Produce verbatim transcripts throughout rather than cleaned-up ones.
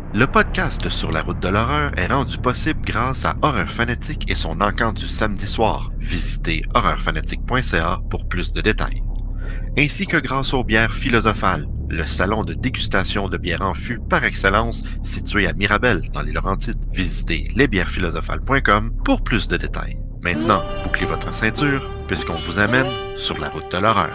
Le podcast de Sur la route de l'horreur est rendu possible grâce à Horreur Fanatique et son encamp du samedi soir. Visitez horreur fanatique point c a pour plus de détails. Ainsi que grâce aux bières philosophales, le salon de dégustation de bières en fût par excellence situé à Mirabel dans les Laurentides. Visitez les bières philosophales point com pour plus de détails. Maintenant, bouclez votre ceinture puisqu'on vous amène sur la route de l'horreur.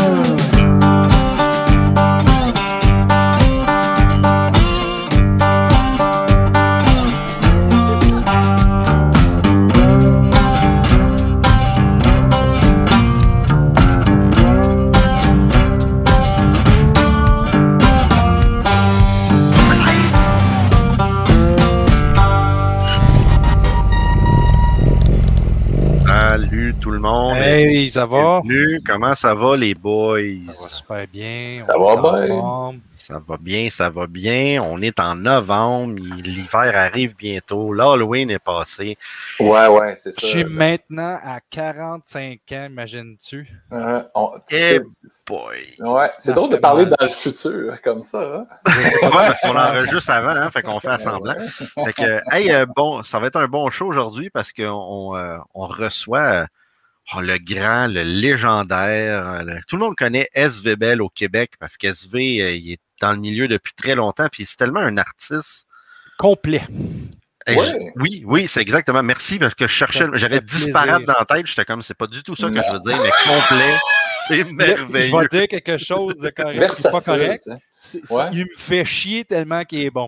Salut tout le monde. Hey, ça va? Bienvenue. Comment ça va les boys? Ça va super bien. Ça on va est en bien. forme. Ça va bien, ça va bien. On est en novembre, l'hiver arrive bientôt, l'Halloween est passé. Ouais, ouais, c'est ça. Je suis maintenant à quarante-cinq ans, imagines-tu? Euh, on- Eh c'est- boy! Ouais, c'est Ça drôle de fait parler mal. dans le futur, comme ça. Hein? Ouais, parce qu'on l'enregistre avant, hein, fait qu'on fait à semblant. Fait que, hey, euh, bon, ça va être un bon show aujourd'hui parce qu'on on, euh, on reçoit euh, oh, le grand, le légendaire. euh, le- tout le monde connaît S V Bell au Québec parce qu'S V, euh, il est dans le milieu depuis très longtemps, puis c'est tellement un artiste. Complet. Hey, Ouais. je- oui, oui, c'est exactement. Merci parce que je cherchais, Ça fait j'avais plaisir. disparate dans la tête, j'étais comme, c'est pas du tout ça que Non. je veux dire, mais complet, c'est Je vais merveilleux. dire quelque chose de correct, qui est pas Versatile, correct. tu sais. C'est- c'est- Ouais. Il me fait chier tellement qu'il est bon.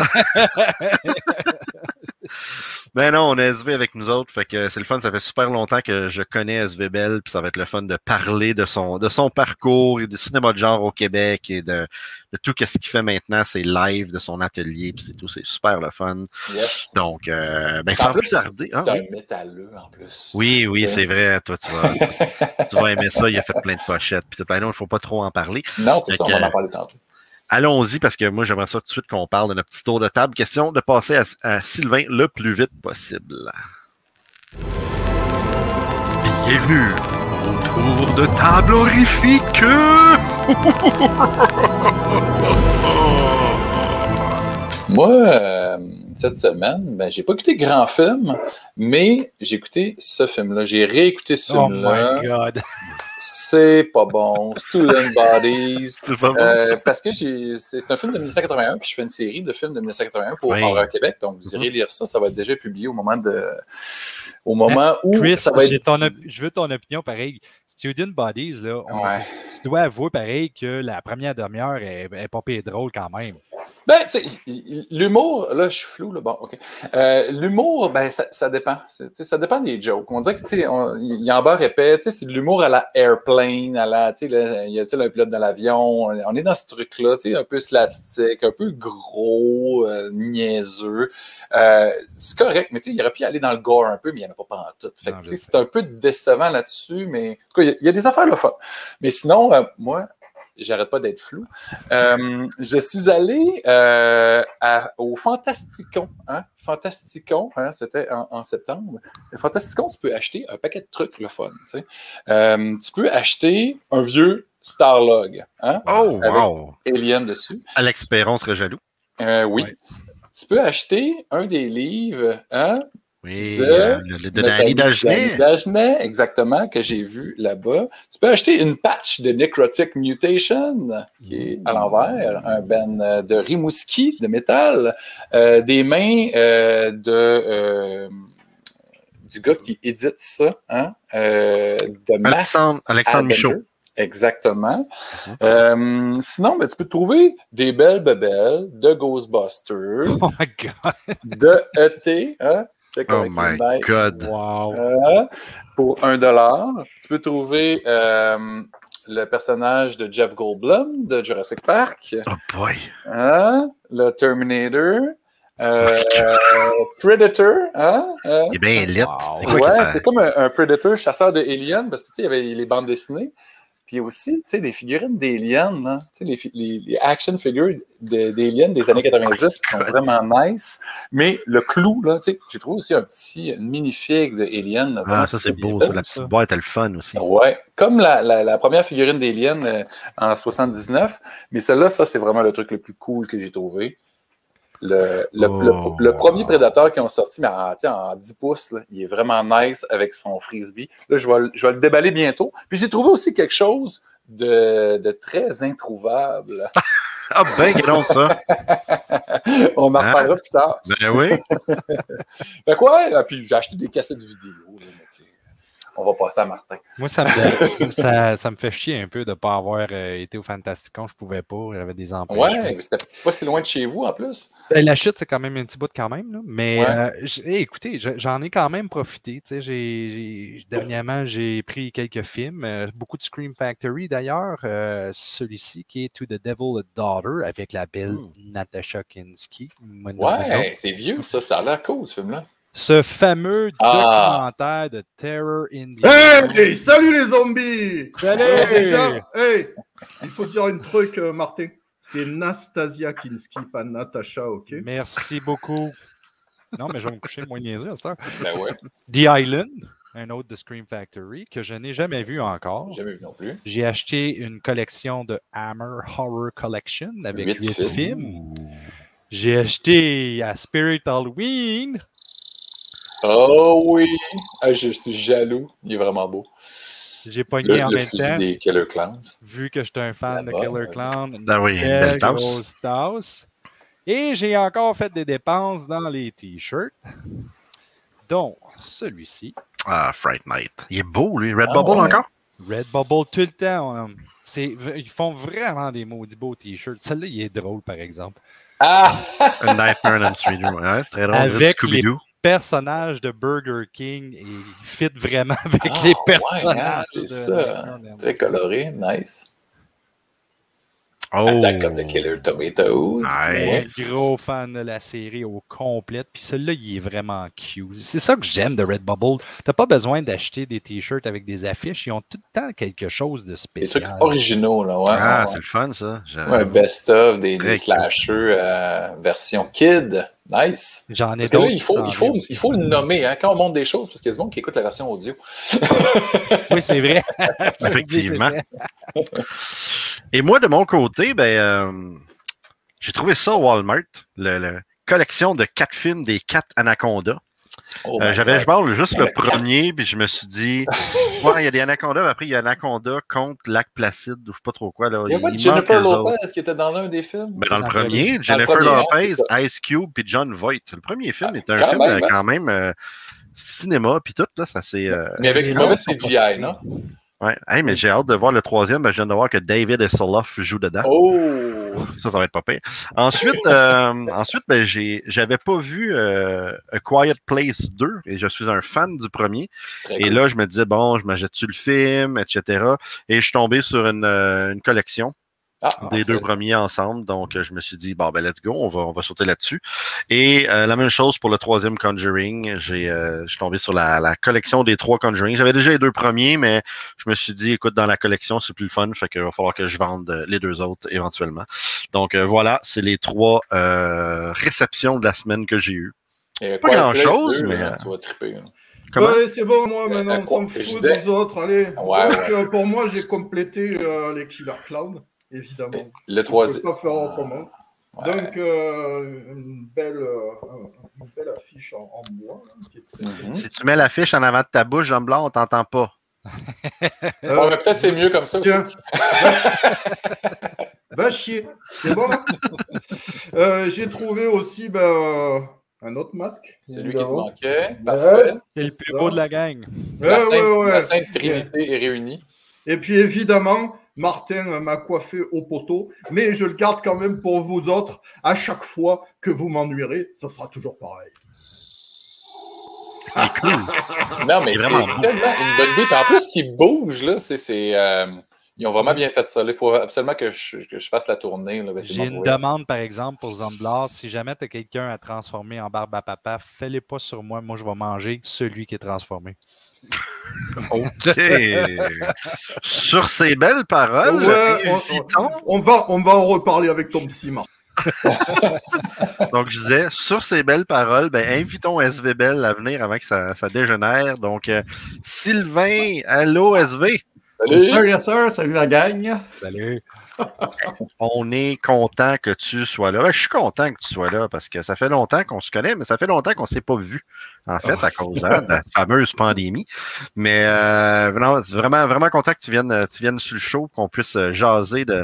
Ben non, on a S V avec nous autres, fait que c'est le fun, ça fait super longtemps que je connais S V Bell, puis ça va être le fun de parler de son de son parcours et du cinéma de genre au Québec et de, de tout ce qu'il fait maintenant, c'est live de son atelier, puis c'est tout, c'est super le fun. Yes. Donc, euh, ben En sans plus, plus tarder. c'est hein, un oui. métalleux, en plus. Oui, oui, Tu sais. c'est vrai. Toi, tu vas, tu vas aimer ça. Il a fait plein de pochettes. Puis tout. Ben non, il ne faut pas trop en parler. Non, c'est Fait ça, on que, va en parler tantôt. Allons-y parce que moi, j'aimerais ça tout de suite qu'on parle de notre petit tour de table. Question de passer à, à Sylvain le plus vite possible. Bienvenue au tour de table horrifique. Moi, euh, cette semaine, ben, j'ai pas écouté grand film, mais j'ai écouté ce film-là. J'ai réécouté ce Oh film-là. my God. C'est pas bon. Student Bodies. C'est pas bon. Euh, parce que j'ai, c'est, c'est un film de dix-neuf cent quatre-vingt-un, puis je fais une série de films de dix-neuf cent quatre-vingt-un pour Oui. Horreur Québec. Donc, vous irez lire ça. Ça va être déjà publié au moment de, au moment où Chris, ça va être j'ai ton op- diffusé. je veux ton opinion pareil. Student Bodies, là, on- Ouais. tu dois avouer pareil que la première demi-heure est, est pas pire drôle quand même. Ben, tu sais, l'humour, là, je suis flou, là, bon, OK. Euh, l'humour, ben, ça, ça dépend. C'est, tu sais, ça dépend des jokes. On dirait que, tu sais, on- il y en beurre épais, tu sais, c'est de l'humour à la airplane, à la, tu sais, là, il y a, tu sais, un pilote dans l'avion. On est dans ce truc-là, tu sais, un peu slapstick, un peu gros, euh, niaiseux. Euh, c'est correct, mais tu sais, il aurait pu aller dans le gore un peu, mais il n'y en a pas pendant tout. Fait que, Non, tu je sais, sais. c'est un peu décevant là-dessus, mais, en tout cas, il y a- il y, a des affaires, là, fun. Mais sinon, euh, moi, j'arrête pas d'être flou. Euh, je suis allé euh, à- au Fantasticon. Hein? Fantasticon, hein? C'était en, en septembre. Le Fantasticon, tu peux acheter un paquet de trucs, le fun. Tu sais. Euh, tu peux acheter un vieux Starlog, hein? Oh, Avec wow. Alien dessus. Alex Perron serait jaloux. Euh, oui. Ouais. Tu peux acheter un des livres, hein? Oui, De- euh, le, le de Danny Dagenet. Dagenet, exactement, que j'ai vu là-bas. Tu peux acheter une patch de Necrotic Mutation, qui est à l'envers, un ben euh, de Rimouski de métal, euh, des mains euh, de euh, du gars qui édite ça, hein, euh, de Matt Alexandre, Alexandre Michaud. Avenger. Exactement. Mhm. Euh, sinon, ben, tu peux trouver des belles bebelles de Ghostbusters, Oh my God. de E T, hein, check Oh avec les my Knights. God. Wow. Euh, pour un dollar. Tu peux trouver euh, le personnage de Jeff Goldblum de Jurassic Park, Oh boy. hein, le Terminator, euh, Predator, hein, hein. Il est bien lit. Wow. C'est quoi Ouais, que ça- c'est comme un, un Predator chasseur de aliens, parce que tu sais, il y avait les bandes dessinées. Puis aussi, tu sais, des figurines d'aliens, hein, tu sais, les, fi- les, les action figures de- d'aliens des années quatre-vingt-dix qui sont vraiment nice. Mais le clou, là, tu sais, j'ai trouvé aussi un petit, une mini-figue d'Alien. Ah, ça, c'est beau, ça. La petite boîte, elle est le fun aussi. Ouais, comme la, la, la première figurine d'Alien euh, en soixante-dix-neuf. Mais celle-là, ça, c'est vraiment le truc le plus cool que j'ai trouvé. Le, le, Oh. le, le premier Predator qu'ils ont sorti, mais en, en dix pouces, là, il est vraiment nice avec son frisbee. Là, je vais, je vais le déballer bientôt. Puis j'ai trouvé aussi quelque chose de, de très introuvable. Ah ben, non, ça. On en Hein? reparlera plus tard. Ben oui. Fait quoi? Ouais, puis j'ai acheté des cassettes vidéo. Là, mais tu sais, on va passer à Martin. Moi, ça me, ça, ça me fait chier un peu de ne pas avoir euh, été au Fantasticon. Je pouvais pas. J'avais des empêchements. Ouais, mais c'était pas si loin de chez vous en plus. Ben, la chute, c'est quand même un petit bout quand même. Là. Mais Ouais. euh, j'- hey, écoutez, je- j'en ai quand même profité. tu sais, j'ai- j'ai- dernièrement, j'ai pris quelques films, euh, beaucoup de Scream Factory d'ailleurs. euh, celui-ci qui est To the Devil a Daughter avec la belle Mm. Natasha Kinski. Ouais, c'est vieux ça, ça a l'air cool ce film-là. Ce fameux Ah. documentaire de Terror in the Hey, salut les zombies! Salut! Euh, déjà, hey, il faut dire un truc, euh, Martin. C'est Nastasia Kinski, pas Natasha, ok? Merci beaucoup. Non, mais je vais me coucher moins niaiseux à cette heure. Ben ouais, The Island, un autre de Scream Factory, que je n'ai jamais vu encore. jamais vu non plus. J'ai acheté une collection de Hammer Horror Collection avec Huit huit films. films. J'ai acheté à Spirit Halloween. Oh oui! Ah, je suis jaloux. Il est vraiment beau. J'ai pogné Le, en le même fusil temps, des Killer Clowns. vu que j'étais un fan de Là-bas, Killer ouais. Clown. Ah oui, une Belle belle tasse. grosse tasse. Et j'ai encore fait des dépenses dans les t-shirts, dont celui-ci. Ah, Fright Night. Il est beau, lui. Red Ah, Bubble ouais. encore? Redbubble tout le temps. on- c'est- ils font vraiment des maudits beaux t-shirts. Celle-là, il est drôle, par exemple. Ah! A Nightmare on Elm Street. Ouais, c'est très drôle. Avec Scooby-Doo. Personnage de Burger King et il fit vraiment avec Ah, les ouais, personnages. hein, c'est de ça. Nightmare on Elm Très coloré, nice. Oh. Attack of the Killer Tomatoes. Ouais. Un gros fan de la série au complète. Puis celui-là, il est vraiment cute. C'est ça que j'aime de Redbubble. T'as pas besoin d'acheter des t-shirts avec des affiches. Ils ont tout le temps quelque chose de Des spécial. trucs originaux, là, ouais. Ah, ouais. c'est le fun, ça. J'ai- Ouais, best-of, des, Très des slashers euh, version kid. Nice. J'en ai Parce que là, d'autres. il qui faut, s'en il, faut, viennent il aussi. faut le nommer hein, quand on monte des choses, parce qu'il y a du monde qui écoute la version audio. Oui, c'est vrai. Effectivement. Et moi, de mon côté, ben, euh, j'ai trouvé ça au Walmart, le, le collection de quatre films des quatre Anacondas. Oh Euh, my J'avais, God. je parle juste le Le quatre. premier, puis je me suis dit, ouais, il y a des Anacondas, mais après, il y a Anaconda contre Lac Placide, ou je sais pas trop quoi. Là. Il y a pas de manque Jennifer les autres. Lopez qui était dans l'un des films. Ben, dans le Dans le premier, premier. Jennifer Dans le premier, hein, Lopez, c'est ça. Ice Cube, puis John Voight. Le premier film Ah, était un quand film même, euh, hein? quand même euh, cinéma, puis tout, là, ça c'est... euh, Mais avec Les du mauvais autres sont C G pas I, non? ouais. Hey, mais j'ai hâte de voir le troisième, ben, je viens de voir que David Hasselhoff joue dedans. Oh! Ça, ça va être pas pire. Ensuite, euh, ensuite ben, j'ai, j'avais pas vu euh, A Quiet Place deux et je suis un fan du premier. Très Et cool. là, je me disais, bon, je m'achète-tu le film, et cetera. Et je suis tombé sur une, euh, une collection Ah, des deux parfait. premiers ensemble. Donc, euh, je me suis dit, bon, ben, let's go, on va, on va sauter là-dessus. Et euh, la même chose pour le troisième Conjuring. J'ai, euh, je suis tombé sur la, la collection des trois Conjuring. J'avais déjà les deux premiers, mais je me suis dit, écoute, dans la collection, c'est plus le fun. Fait qu'il va falloir que je vende euh, les deux autres éventuellement. Donc, euh, voilà, c'est les trois euh, réceptions de la semaine que j'ai eues. Et Pas Quiet grand-chose, Place deux, mais, là, euh, Tu vas triper. là. Comment? Allez, c'est bon, moi, maintenant, Euh, on s'en je fout disais- des autres, allez. Ouais, Donc, ouais, euh, c'est pour moi, j'ai complété euh, les Killer Clowns, évidemment. Le Je ne troisième. peux pas faire autrement. Ouais. Donc, euh, une, belle, euh, une belle affiche en, en bois. hein, qui est très Mhm. Si tu mets l'affiche en avant de ta bouche, Jean Blanc, on t'entend pas. Euh, Ouais, mais peut-être c'est mieux comme ça aussi. Tiens, va chier, c'est bon là Euh, J'ai trouvé aussi ben, euh, un autre masque. C'est lui qui te évidemment. manquait. Ouais, Parfait. C'est le plus beau de la gang. La, Ouais, Sainte, ouais, ouais. la Sainte Trinité est réunie. Et puis évidemment, Martin m'a coiffé au poteau, mais je le garde quand même pour vous autres. À chaque fois que vous m'ennuierez, ça sera toujours pareil. Il est cool. Non, mais C'est c'est vraiment tellement une bonne idée. Puis en plus, qu'ils bougent, là, c'est. c'est, euh, ils ont vraiment bien fait ça. là. Il faut absolument que je, que je fasse la tournée. Là. Ben, c'est J'ai mon une courriel. demande, par exemple, pour Zomblard. Si jamais tu as quelqu'un à transformer en barbe à papa, fais-les pas sur moi. Moi, je vais manger celui qui est transformé. OK. Sur ces belles paroles, Ouais, on- invitons- On va, on va en reparler avec ton psy, Martin. donc je disais, sur ces belles paroles, ben, invitons S V Bell à venir avant que ça, ça dégénère. Donc, euh, Sylvain, allô S V. Salut! Yes sir, yes sir, salut la gang. Salut. On est content que tu sois là. Ben, je suis content que tu sois là parce que ça fait longtemps qu'on se connaît, mais ça fait longtemps qu'on ne s'est pas vu, en fait, à cause hein, de la fameuse pandémie. Mais euh, non, c'est vraiment, vraiment content que tu viennes, tu viennes sur le show, qu'on puisse jaser de...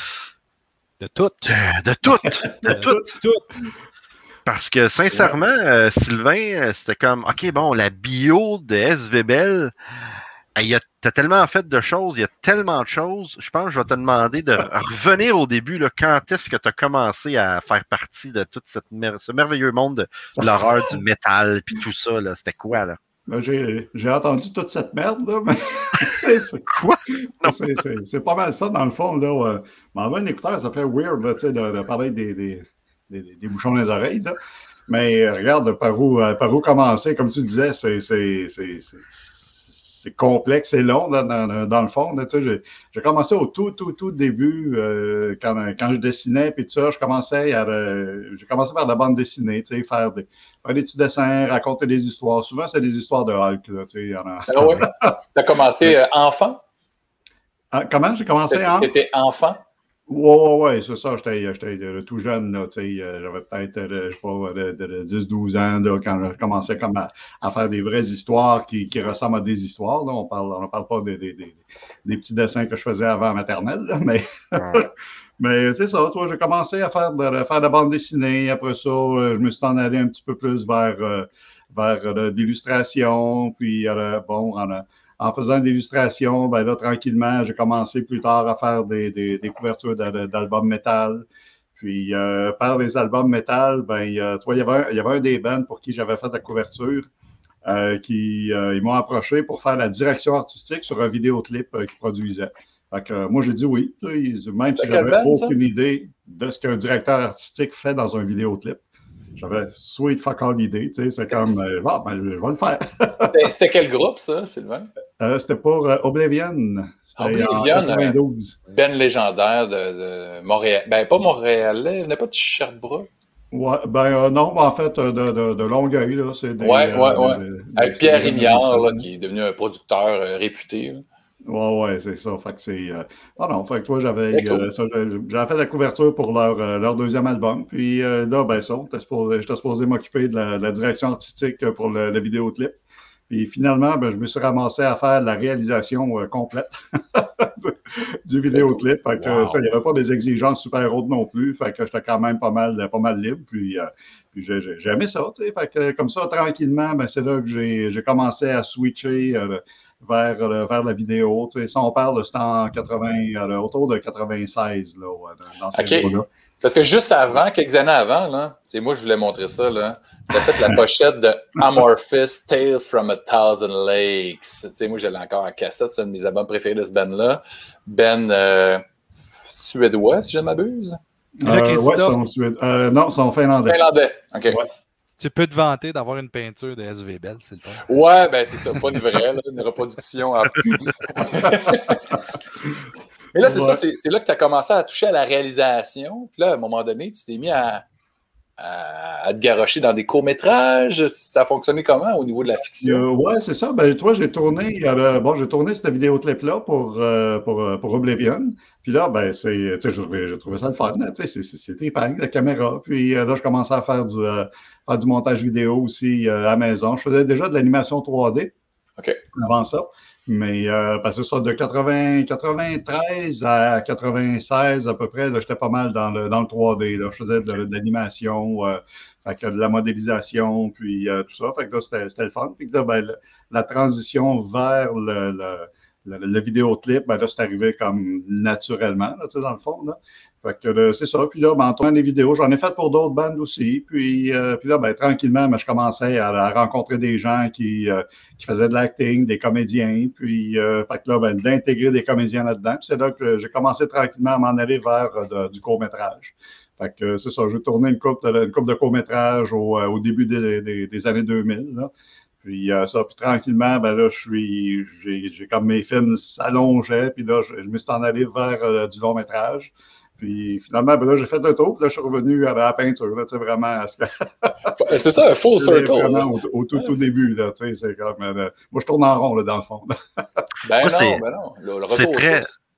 De tout. De, de tout. De tout. tout. Parce que, sincèrement, euh, Sylvain, c'était comme, OK, bon, la bio de S V Bell, il y a t'as tellement fait de choses, il y a tellement de choses. Je pense que je vais te demander de revenir au début. Là, quand est-ce que tu as commencé à faire partie de tout cette mer- ce merveilleux monde de, de l'horreur, du métal, puis tout ça? Là, c'était quoi, là? Ben, j'ai, j'ai entendu toute cette merde, là, mais c'est, c'est, quoi? C'est, c'est, c'est pas mal ça, dans le fond. Là, euh, m'envoie un écouteur, ça fait weird là, de, de parler des, des, des, des bouchons dans les oreilles. Là. Mais regarde par où, par où commencer. Comme tu disais, c'est, c'est, c'est, c'est, c'est complexe et long dans, dans, dans le fond. Là, tu sais, j'ai, j'ai commencé au tout, tout, tout début, euh, quand, quand je dessinais, puis tout ça, je commençais à, euh, j'ai commencé à faire de la bande dessinée, tu sais, faire des, faire des petits dessins, raconter des histoires. Souvent, c'est des histoires de Hulk. Là, tu sais, y en a... Ah oui? Tu as commencé euh, enfant? Ah, comment j'ai commencé? Hein? Tu étais enfant? Oui, oui, oui, c'est ça. J'étais, j'étais tout jeune, là, tu sais, j'avais peut-être, je sais pas, de, de, de dix douze ans, là, quand je commençais comme à, à faire des vraies histoires qui, qui ressemblent à des histoires. Là. On parle, on parle pas des, des, des, des petits dessins que je faisais avant maternelle, là, mais, ouais. Mais c'est ça. Toi, j'ai commencé à faire de, faire de la bande dessinée. Après ça, je me suis en allé un petit peu plus vers, vers de l'illustration. Puis, bon, on a En faisant des illustrations, ben là, tranquillement, j'ai commencé plus tard à faire des, des, des couvertures d'albums métal. Puis, euh, par les albums métal, ben, euh, tu vois, il y avait un, il y avait un des bands pour qui j'avais fait la couverture euh, qui euh, ils m'ont approché pour faire la direction artistique sur un vidéoclip euh, qu'ils produisaient. Fait que euh, moi, j'ai dit oui. Même si j'avais aucune idée de ce qu'un directeur artistique fait dans un vidéoclip. J'avais sweet fuck all l'idée, tu sais, c'est comme, euh, ah, ben, je vais le faire. c'était, c'était quel groupe, ça, Sylvain? Euh, c'était pour euh, Oblivion. C'était Oblivion, en quatre-vingt-douze. Euh, ben légendaire de, de Montréal. Ben, pas Montréalais, il venait pas de Sherbrooke. Ouais, ben euh, non, en fait, de, de, de Longueuil, là, c'est des... Ouais, ouais, euh, ouais. De, Avec Pierre Rignard, là, qui est devenu un producteur euh, réputé, là. Ouais, ouais, c'est ça. Fait que c'est. Euh... Ah non, fait que toi, j'avais, cool. euh, ça, j'avais fait la couverture pour leur, euh, leur deuxième album. Puis euh, là, ben ça, j'étais supposé m'occuper de la, de la direction artistique pour le, le vidéoclip. Puis finalement, ben, je me suis ramassé à faire la réalisation euh, complète du, du vidéoclip. Fait que wow. Ça, il n'y avait pas des exigences super hautes non plus. Fait que j'étais quand même pas mal, pas mal libre. Puis, euh, puis j'ai, j'ai aimé ça, tu sais. Fait que comme ça, tranquillement, ben, c'est là que j'ai, j'ai commencé à switcher. Euh, Vers, euh, vers la vidéo. Tu sais, si on parle, c'était en quatre-vingts, euh, autour de quatre-vingt-seize, là, dans ces okay. là Parce que juste avant, quelques années avant, là, moi, je voulais montrer ça, là. J'ai fait la pochette de Amorphis Tales from a Thousand Lakes. Tu sais, moi, j'allais encore en cassette, c'est un de mes albums préférés de ce band-là. Ben euh, suédois, si je ne m'abuse. Euh, ouais, son suédois. Euh, non, son finlandais. Finlandais, OK. Ouais. Tu peux te vanter d'avoir une peinture de S V Bell, c'est le fun. Ouais, ben c'est ça, pas une vraie, là, une reproduction en petit. Mais là, c'est ouais. ça, c'est, c'est là que tu as commencé à toucher à la réalisation. Puis là, à un moment donné, tu t'es mis à, à, à te garrocher dans des courts-métrages. Ça a fonctionné comment au niveau de la fiction? Euh, ouais, c'est ça. Ben, toi, j'ai tourné, euh, bon, j'ai tourné cette vidéoclip-là pour, euh, pour, pour Oblivion. Puis là, ben, c'est, tu sais, j'ai, j'ai trouvé ça le fun. Tu sais, c'est, c'est, c'est trippant, la caméra. Puis euh, là, je commençais à faire du, euh, faire du montage vidéo aussi euh, à la maison. Je faisais déjà de l'animation trois D okay. avant ça. Mais euh, parce que ça, de quatre-vingts, quatre-vingt-treize à quatre-vingt-seize à peu près, là, j'étais pas mal dans le, dans le trois D. Là. Je faisais de, de l'animation, euh, fait que de la modélisation, puis euh, tout ça. Fait que là, c'était, c'était le fun. Puis là, ben, le, la transition vers le, le, le, le vidéoclip, ben là, c'est arrivé comme naturellement, là, tu sais, dans le fond. Là. Fait que là, c'est ça. Puis là, ben, en tournant des vidéos, j'en ai fait pour d'autres bandes aussi. Puis, euh, puis là, ben, tranquillement, ben, je commençais à, à rencontrer des gens qui, euh, qui faisaient de l'acting, des comédiens. Puis, euh, fait que là, ben, d'intégrer des comédiens là-dedans. Puis c'est là que j'ai commencé tranquillement à m'en aller vers de, du court-métrage. Fait que c'est ça, j'ai tourné une couple de, une couple de court-métrage au, au début des, des, des années deux mille. Là. Puis euh, ça, puis tranquillement, ben là, je suis, j'ai, j'ai comme mes films s'allongeaient. Puis là, je, je me suis en allé vers euh, du long-métrage. Puis finalement, ben là, j'ai fait le tour, puis là, je suis revenu à la peinture, là, tu sais, vraiment à ce que... C'est ça, un full circle. Vraiment au, au tout, tout début, là, tu sais, c'est comme... Euh, moi, je tourne en rond, là, dans le fond. Ben moi, non, ben non, le, le retour c'est très,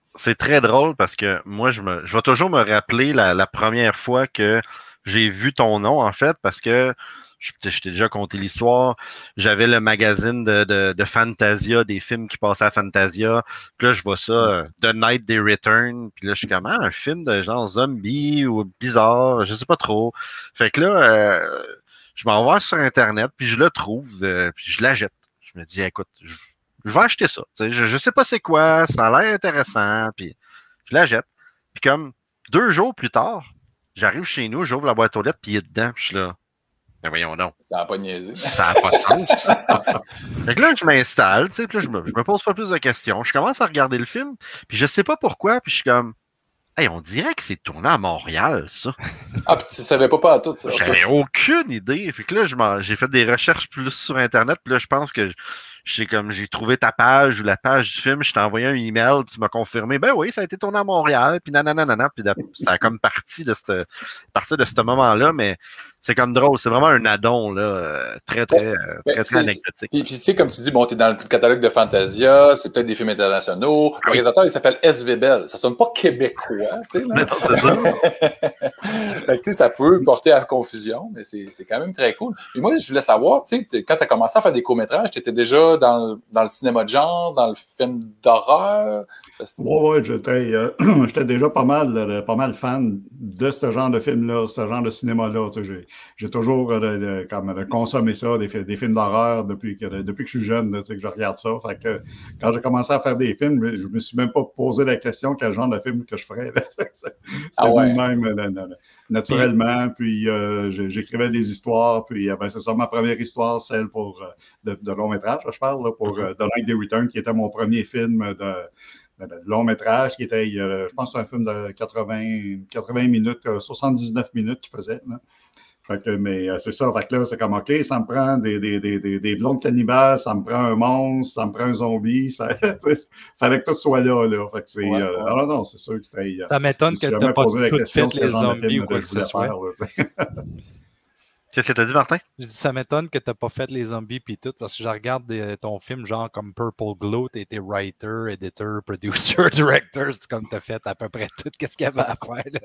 c'est très drôle parce que moi, je me je vais toujours me rappeler la, la première fois que j'ai vu ton nom, en fait, parce que je, je t'ai déjà conté l'histoire. J'avais le magazine de, de, de Fantasia, des films qui passaient à Fantasia. Puis là, je vois ça, euh, The Night They Return. Puis là, je suis comme, ah, un film de genre zombie ou bizarre, je sais pas trop. Fait que là, euh, je m'en vais sur Internet, puis je le trouve, euh, puis je l'achète. Je me dis, écoute, je, je vais acheter ça. Tu sais, je, je sais pas c'est quoi, ça a l'air intéressant, puis je l'achète. Puis comme deux jours plus tard, j'arrive chez nous, j'ouvre la boîte aux lettres, puis il est dedans, puis je suis là. Ben voyons donc. Ça n'a pas niaisé. Ça n'a pas de sens. Fait que là, je m'installe, tu sais, puis là, je me, je me pose pas plus de questions. Je commence à regarder le film, puis je sais pas pourquoi, puis je suis comme, hey, on dirait que c'est tourné à Montréal, ça. Ah, puis tu savais pas pas à tout ça. J'avais aucune idée. Fait que là, je m'en- j'ai fait des recherches plus sur Internet, puis là, je pense que j'ai comme j'ai trouvé ta page ou la page du film, je t'ai envoyé un email, puis tu m'as confirmé, ben oui, ça a été tourné à Montréal, puis nanana, puis ça a comme parti de ce partir de ce moment-là, mais c'est comme drôle, c'est vraiment un addon, là, euh, très, très, euh, Ben, très, très c'est- anecdotique. Puis, puis, tu sais, comme tu dis, bon, tu es dans le catalogue de Fantasia, c'est peut-être des films internationaux. Le réalisateur, il s'appelle S V Bell. Ça sonne pas québécois, tu sais. Mais là. non, c'est ça. Fait que, tu sais, ça peut porter à confusion, mais c'est c'est quand même très cool. Et moi, je voulais savoir, tu sais, t- quand tu as commencé à faire des courts-métrages, tu étais déjà dans, le- dans le cinéma de genre, dans le film d'horreur. Ça, c'est- Oui, oui, j'étais euh, j'étais déjà pas mal, euh, pas mal fan de ce genre de film-là, ce genre de cinéma-là. Tu sais, j'ai, j'ai toujours euh, le- le- comme, euh, consommé ça, des, fi- des films d'horreur depuis que, depuis que je suis jeune, là, tu sais, que je regarde ça. Fait que quand j'ai commencé à faire des films, je me suis même pas posé la question quel genre de film que je ferais. là. C'est c'est Ah ouais. même euh, na- na- naturellement. Puis euh, j'ai- j'écrivais des histoires. Puis euh, ben, c'est ça ma première histoire, celle pour euh, de, de long métrage, je parle, là, pour euh, The Night They Return, qui était mon premier film de de long métrage, qui était, euh, je pense, que c'est un film de quatre-vingts, quatre-vingts minutes, euh, soixante-dix-neuf minutes qu'il faisait. Là. Fait que, mais euh, c'est ça, fait que là, c'est comme, OK, ça me prend des, des, des, des, des blondes cannibales, ça me prend un monstre, ça me prend un zombie, ça, fallait que tout soit là, là. Fait que c'est, Ouais, euh, ouais. non, non, c'est sûr que c'était... euh, Ça m'étonne je que me suis tu n'as jamais pas posé la tout question, fait quel les genre de zombies film ou quoi que que je ce voulais soit. faire, là. Qu'est-ce que tu as dit, Martin? Je dis, ça m'étonne que tu n'as pas fait les zombies puis tout, parce que je regarde des- ton film, genre comme Purple Glow, tu été writer, editor, producer, director, c'est comme tu as fait à peu près tout ce qu'il y avait à faire. là.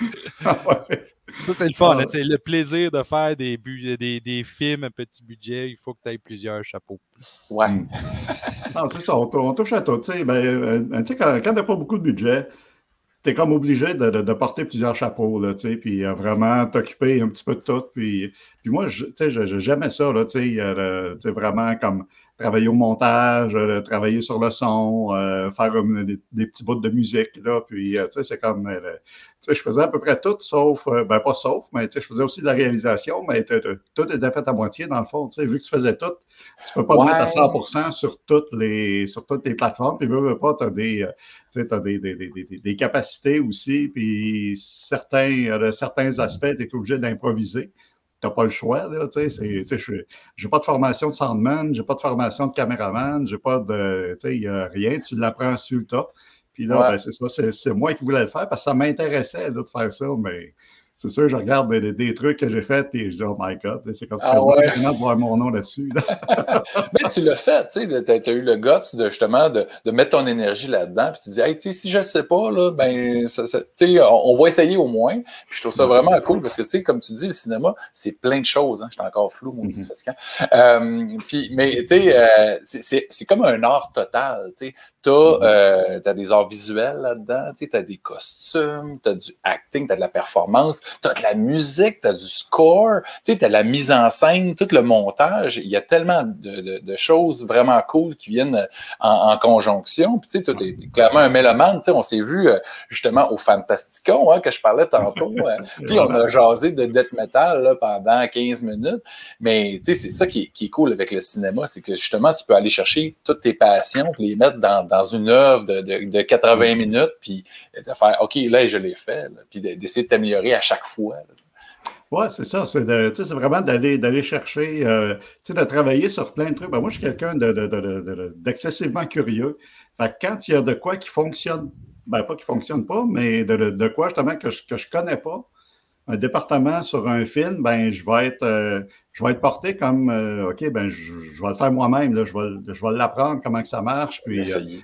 Ah ouais. Ça, c'est le fun, Ah. hein, c'est le plaisir de faire des, bu- des, des films à petit budget. Il faut que tu aies plusieurs chapeaux. Ouais. Mm. Non, c'est ça, on, tou- on touche à tout. Tu sais, ben, euh, tu sais, quand, quand t'as pas beaucoup de budget, t'es comme obligé de, de- de porter plusieurs chapeaux, là, tu sais, puis euh, vraiment t'occuper un petit peu de tout. Puis, puis moi, je- tu sais, je- je- j'aimais ça, là, tu sais, euh, tu sais, vraiment comme travailler au montage, euh, travailler sur le son, euh, faire euh, des, des petits bouts de musique, là, puis, euh, tu sais, c'est comme, euh, tu sais, je faisais à peu près tout, sauf, euh, ben pas sauf, mais tu sais, je faisais aussi de la réalisation, mais t- t- tout était fait à moitié, dans le fond, tu sais, vu que tu faisais tout, tu peux pas te Ouais. mettre à cent pour cent sur toutes les, sur toutes les plateformes, puis veux, veux pas, t'as des, euh, tu sais, t'as des, des, des, des, des capacités aussi, puis certains, euh, certains aspects, tu es obligé d'improviser. Tu n'as pas le choix, là, tu sais, c'est, tu sais, je j'ai pas de formation de soundman, j'ai pas de formation de caméraman, j'ai pas de, tu sais, il y a rien, tu l'apprends sur le tas. Puis là, Ouais. ben, c'est ça, c'est, c'est moi qui voulais le faire parce que ça m'intéressait, là, de faire ça, mais c'est sûr, je regarde des, des trucs que j'ai faits et je dis, oh my God, tu sais, c'est comme ça, Ah ouais. gênant de voir mon nom là-dessus. là. Mais tu l'as fait, tu sais, tu as eu le guts de justement de, de mettre ton énergie là-dedans, puis tu dis, hey, tu sais, si je ne sais pas, là, ben, ça, ça, tu sais, on, on va essayer au moins. Puis je trouve ça vraiment cool parce que, tu sais, comme tu dis, le cinéma, c'est plein de choses. Hein. J'étais encore flou, mon petit fatigant. Euh, puis, mais, tu sais, euh, c'est- c'est c'est comme un art total, tu sais. Tu as euh, des arts visuels là-dedans, tu as des costumes, tu as du acting, tu as de la performance, tu as de la musique, tu as du score, tu as la mise en scène, tout le montage. Il y a tellement de, de, de choses vraiment cool qui viennent en, en conjonction. Puis tu es clairement un mélomane. On s'est vu euh, justement au Fantasticon, hein, que je parlais tantôt. Hein, puis on a jasé de death metal là, pendant quinze minutes. Mais c'est ça qui est, qui est cool avec le cinéma, c'est que justement, tu peux aller chercher toutes tes passions et les mettre dans, dans une œuvre de, de, de quatre-vingts minutes, puis de faire OK, là, je l'ai fait, là, puis d'essayer de t'améliorer à chaque fois. Oui, c'est ça. C'est, de, c'est vraiment d'aller, d'aller chercher, euh, de travailler sur plein de trucs. Ben, moi, je suis quelqu'un de, de, de, de, d'excessivement curieux. Fait que quand il y a de quoi qui fonctionne, ben pas qui ne fonctionne pas, mais de, de, de quoi justement que je ne que je connais pas, un département sur un film, ben je vais être, euh, je vais être porté comme, euh, OK, ben je, je vais le faire moi-même, là, je vais, je vais l'apprendre, comment que ça marche. Puis, euh,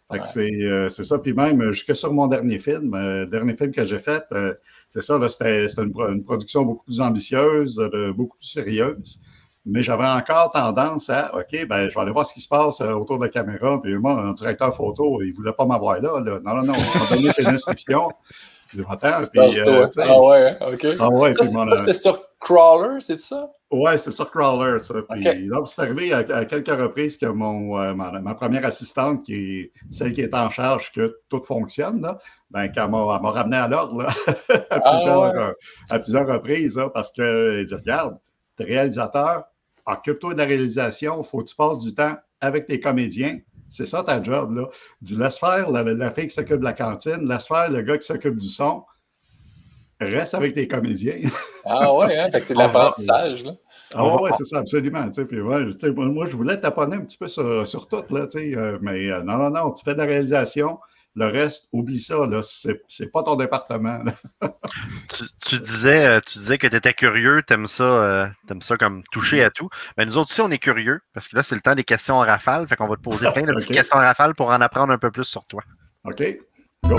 Fait que c'est, euh, c'est ça. Puis même, jusque sur mon dernier film, euh, dernier film que j'ai fait, euh, c'est ça, là, c'était, c'était une, une production beaucoup plus ambitieuse, euh, beaucoup plus sérieuse. Mais j'avais encore tendance à, OK, ben, je vais aller voir ce qui se passe euh, autour de la caméra. Puis moi, un directeur photo, il ne voulait pas m'avoir là, là. Non, non, non, on m'a donné tes instructions. Je m'attends. Puis, euh, ah ouais, OK. Ah ouais, ça, puis c'est, mon, ça, c'est sur Crawler, c'est ça? Ouais, c'est sur Crawler, ça. Puis, okay. donc, c'est arrivé à, à quelques reprises que mon, euh, ma, ma première assistante, qui est celle qui est en charge que tout fonctionne, là, ben, qu'elle m'a, elle m'a ramené à l'ordre là, à, ah plusieurs, ouais. euh, à plusieurs reprises, là, parce qu'elle dit, regarde, t'es réalisateur, occupe-toi de la réalisation, il faut que tu passes du temps avec tes comédiens. C'est ça ta job, là. Dis, laisse faire la, la fille qui s'occupe de la cantine, laisse faire le gars qui s'occupe du son. Reste avec tes comédiens. Ah ouais, hein? Fait que c'est de l'apprentissage, là. Ah ouais, ouais, c'est ça, absolument. Puis, ouais, moi, je voulais taponner un petit peu sur, sur tout, là, euh, mais euh, non, non, non, tu fais de la réalisation, le reste, oublie ça, là, c'est, c'est pas ton département. tu, tu disais, tu disais que tu étais curieux, t'aimes ça, euh, t'aimes ça comme toucher à tout. Mais nous autres aussi, on est curieux, parce que là, c'est le temps des questions en rafale, fait qu'on va te poser plein de petites okay. questions en rafale pour en apprendre un peu plus sur toi. OK, go.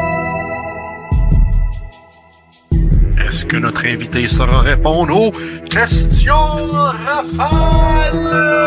Est-ce que notre invité saura répondre aux questions rafales?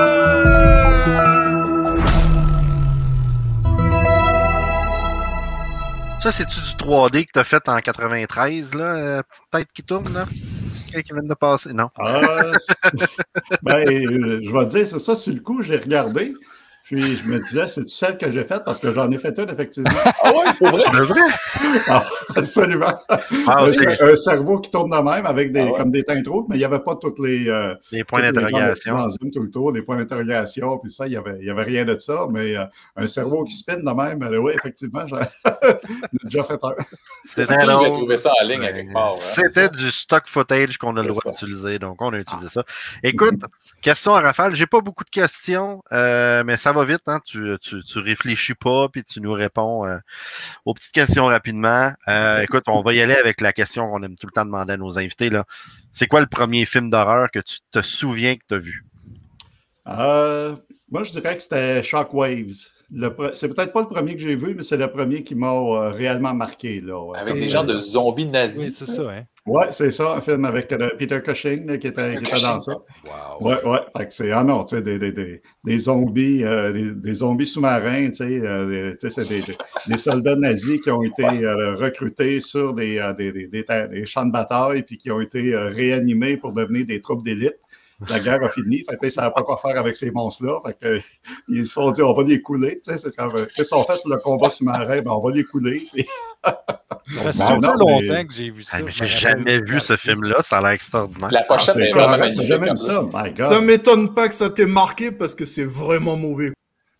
Ça, c'est-tu du trois D que tu as fait en quatre-vingt-treize, là? Petite tête qui tourne, là? Quelqu'un qui vient de passer? Non. Euh, ben, je vais te dire, c'est ça, sur le coup, j'ai regardé. Puis je me disais, c'est-tu celle que j'ai faite? Parce que j'en ai fait une, effectivement. Ah oui, pour vrai? C'est vrai? Ah, absolument. Ah, c'est un, un cerveau qui tourne de même avec des, ah, ouais. comme des teintes rouges, mais il n'y avait pas toutes les, euh, les points d'interrogation. Les tout le tour, les points d'interrogation, puis ça, il n'y avait, y avait rien de ça. Mais euh, un cerveau qui spinne de même, euh, oui, effectivement, j'en ai déjà fait un. C'était drôle. J'ai trouvé ça en ligne à quelque part. Hein, C'était du stock footage qu'on a le droit d'utiliser, donc on a utilisé ah. ça. Écoute, question à rafale, j'ai pas beaucoup de questions, euh, mais ça va vite, hein? tu, tu, tu réfléchis pas, puis tu nous réponds euh, aux petites questions rapidement. Euh, écoute, on va y aller avec la question qu'on aime tout le temps demander à nos invités. Là. C'est quoi le premier film d'horreur que tu te souviens que tu as vu? Euh, moi, je dirais que c'était Shockwaves. Le, c'est peut-être pas le premier que j'ai vu, mais c'est le premier qui m'a euh, réellement marqué. Là, ouais. Avec des genres de zombies nazis. Oui, c'est ça, hein? Oui, c'est ça, un film avec euh, Peter Cushing là, qui était, qui était dans ça. Wow. Oui, oui. Fait que c'est, ah non, tu sais, des, des, des, des zombies, euh, des, des zombies sous-marins, tu sais, euh, c'est des, des, des soldats nazis qui ont été euh, recrutés sur des, euh, des, des, des, des champs de bataille puis qui ont été euh, réanimés pour devenir des troupes d'élite. La guerre a fini, fait que ça n'a pas quoi faire avec ces monstres-là. Fait que, ils se sont dit, on va les couler. Tu sais, c'est comme, ils sont fait le combat sous-marin, ben, on va les couler. Ça fait super longtemps mais... que j'ai vu ça. Ah, mais j'ai jamais vu ce film-là, ça a l'air extraordinaire. La pochette ah, est vraiment magnifique. Jamais vu ça, my God. Ça m'étonne pas que ça t'ait marqué parce que c'est vraiment mauvais.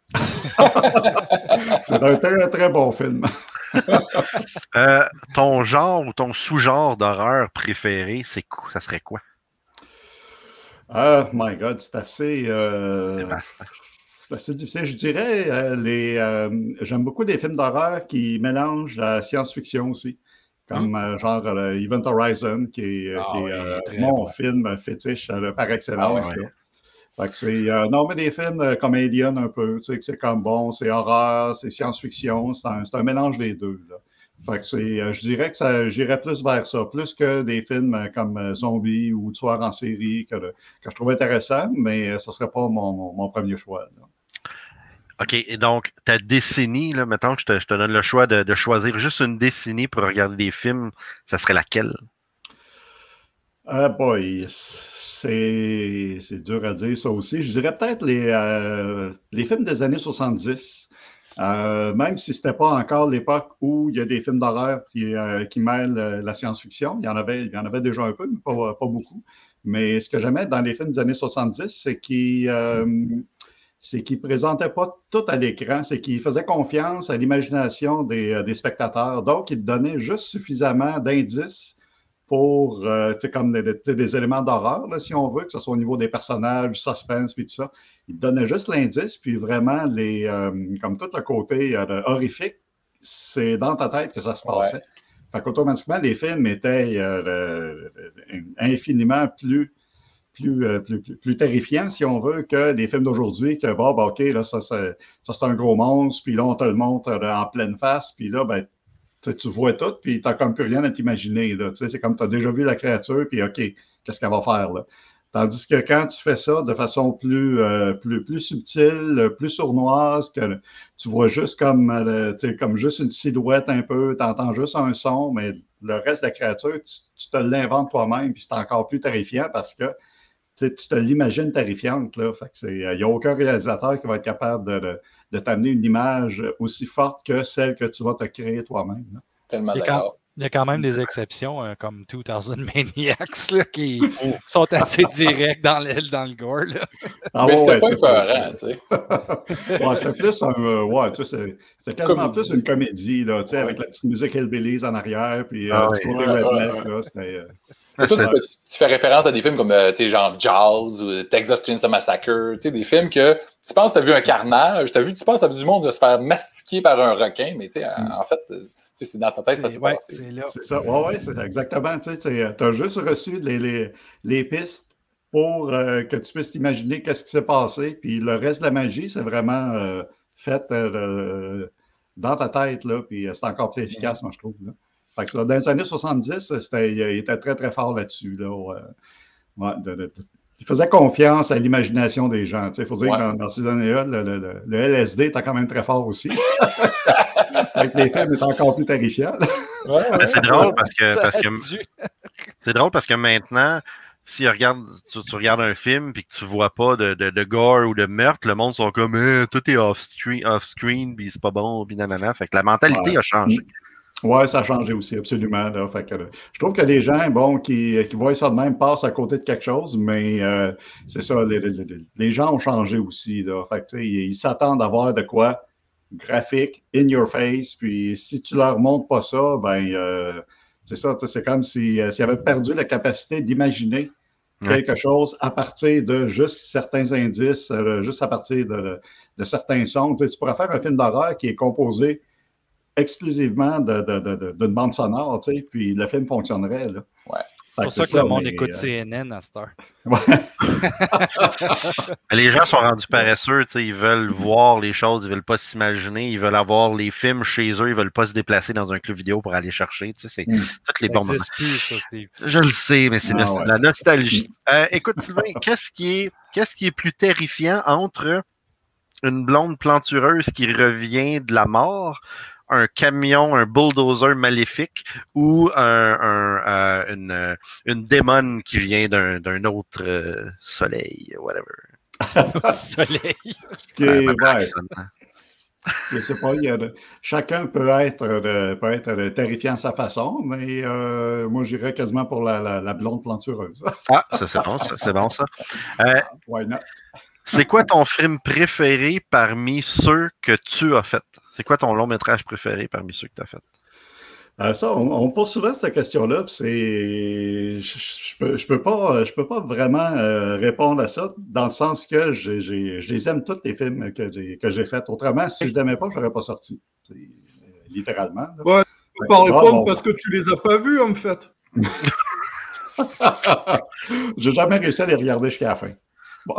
C'est un très, très bon film. euh, ton genre ou ton sous-genre d'horreur préféré, c'est quoi? Ça serait quoi? Oh my God, c'est assez... Euh... C'est vaste. C'est assez difficile. Je dirais, euh, les, euh, j'aime beaucoup des films d'horreur qui mélangent la science-fiction aussi, comme mmh. euh, genre euh, Event Horizon, qui est, oh, qui est oui, euh, mon bon. film fétiche euh, par excellence. Oh, ouais. Fait que c'est, euh, non, mais des films euh, comme Alien un peu, tu sais, que c'est comme bon, c'est horreur, c'est science-fiction, c'est un, c'est un mélange des deux, là. Fait que c'est, euh, je dirais que ça, j'irais plus vers ça, plus que des films euh, comme euh, Zombie ou Tueur en série que, que je trouve intéressant, mais euh, ce ne serait pas mon, mon, mon premier choix. Là. OK, et donc, ta décennie, là, mettons que je te, je te donne le choix de, de choisir juste une décennie pour regarder des films, ça serait laquelle? Ah boy, c'est, c'est dur à dire ça aussi. Je dirais peut-être les, euh, les films des années soixante-dix. Euh, même si ce n'était pas encore l'époque où il y a des films d'horreur qui, euh, qui mêlent euh, la science-fiction. Il y en avait, il y en avait déjà un peu, mais pas, pas beaucoup. Mais ce que j'aimais dans les films des années soixante-dix, c'est qu'ils euh, c'est qu'ils ne présentaient pas tout à l'écran, c'est qu'ils faisaient confiance à l'imagination des, des spectateurs. Donc, ils donnaient juste suffisamment d'indices pour, euh, tu sais, comme des, des, des éléments d'horreur, là, si on veut, que ce soit au niveau des personnages, du suspense, puis tout ça. Ils donnaient juste l'indice, puis vraiment, les, euh, comme tout le côté euh, horrifique, c'est dans ta tête que ça se passait. Ouais. Fait qu'automatiquement, les films étaient euh, euh, infiniment plus, plus, euh, plus, plus, plus terrifiant, si on veut, que des films d'aujourd'hui, que bon, ben, OK, là, ça, ça, ça c'est un gros monstre, puis là, on te le montre en pleine face, puis là, ben, tu vois tout, puis tu n'as comme plus rien à t'imaginer. C'est comme tu as déjà vu la créature, puis OK, qu'est-ce qu'elle va faire là? Tandis que quand tu fais ça de façon plus, euh, plus, plus subtile, plus sournoise, que tu vois juste comme, euh, comme juste une silhouette un peu, tu entends juste un son, mais le reste de la créature, tu, tu te l'inventes toi-même, puis c'est encore plus terrifiant parce que tu te l'imagines terrifiante. Là. Fait que il n'y a aucun réalisateur qui va être capable de, de, de t'amener une image aussi forte que celle que tu vas te créer toi-même. Là. Tellement il, y d'accord. quand, il y a quand même des exceptions, hein, comme deux mille Maniacs, là, qui sont assez directs dans le, dans le gore. Là. Ah, mais ouais, c'était ouais, pas épeurant, tu sais. Ouais, c'était plus un... Euh, ouais, tu sais, c'était quasiment comédie. Plus une comédie, là, tu sais, ouais. Avec la petite musique Hillbillies en arrière, puis ah, euh, ouais. du côté ouais, redneck, ouais, ouais. là, c'était... Euh... Mais toi, tu, tu fais référence à des films comme, tu sais, genre Jaws ou Texas Chainsaw Massacre, tu sais, des films que tu penses que tu as vu un carnage, tu as vu, tu penses que tu as vu du monde de se faire mastiquer par un requin, mais tu sais, mm. en fait, c'est dans ta tête, ça s'est ouais, passé. C'est là. C'est ça, ouais, ouais, c'est exactement, tu sais, tu as juste reçu les, les, les pistes pour euh, que tu puisses t'imaginer qu'est-ce qui s'est passé, puis le reste de la magie, c'est vraiment euh, fait euh, dans ta tête, là, puis c'est encore plus efficace, mm. moi, je trouve, là. Fait que ça, dans les années soixante-dix, il était très, très fort là-dessus. Là, ouais. Ouais, de, de, de, il faisait confiance à l'imagination des gens. Il faut dire ouais. que dans, dans ces années-là, le, le, le L S D était quand même très fort aussi. Fait que les films étaient encore plus terrifiants. Ouais, ouais, c'est drôle parce que, parce que c'est drôle parce que maintenant, si regarde, tu, tu regardes un film et que tu vois pas de, de, de gore ou de meurtre, le monde sont comme eh, tout est off-screen, off-screen, puis c'est pas bon, puis nanana. Fait que la mentalité ouais. a changé. Oui, ça a changé aussi, absolument. Là. Fait que, là, je trouve que les gens, bon, qui, qui voient ça de même, passent à côté de quelque chose, mais euh, c'est ça, les, les, les gens ont changé aussi. Là. Fait que, ils ils s'attendent à voir de quoi graphique, in your face, puis si tu leur montres pas ça, ben euh, c'est ça, c'est comme si, euh, s'ils avaient perdu la capacité d'imaginer ouais. quelque chose à partir de juste certains indices, euh, juste à partir de, de certains sons. Tu sais, tu pourrais faire un film d'horreur qui est composé exclusivement de, de, de, de, d'une bande sonore, tu sais, puis le film fonctionnerait. Là. Ouais. C'est pour ça que ça, le monde mais, écoute euh... C N N à cette heure. Ouais. Les gens sont rendus paresseux, tu sais, ils veulent voir les choses, ils veulent pas s'imaginer, ils veulent avoir les films chez eux, ils veulent pas se déplacer dans un club vidéo pour aller chercher, tu sais, c'est mm. toutes les bons moments. Plus, ça, Steve. Je le sais, mais c'est ah, no- ouais. la nostalgie. Euh, écoute, Sylvain, qu'est-ce qui est, qu'est-ce qui est plus terrifiant entre une blonde plantureuse qui revient de la mort, un camion, un bulldozer maléfique ou un, un, euh, une, une démon qui vient d'un, d'un autre euh, soleil, whatever. Soleil. Ce qui est, ouais. Je sais pas, il y a de, chacun peut être, de, peut être terrifiant à sa façon, mais euh, moi, j'irais quasiment pour la, la, la blonde plantureuse. Ah, ça c'est bon, ça, c'est bon ça. Euh, Why not? C'est quoi ton film préféré parmi ceux que tu as fait? C'est quoi ton long métrage préféré parmi ceux que tu as fait? Euh, ça, on, on pose souvent cette question-là, puis c'est, je, je peux, je peux pas, je peux pas vraiment euh, répondre à ça, dans le sens que j'ai, j'ai, je les aime tous les films que j'ai, que j'ai faits. Autrement, si je les aimais pas, je n'aurais pas sorti, c'est, littéralement. Là. Ouais, tu peux pas répondre bon, parce bon. que tu les as pas vus, en fait. J'ai jamais réussi à les regarder jusqu'à la fin. Bon.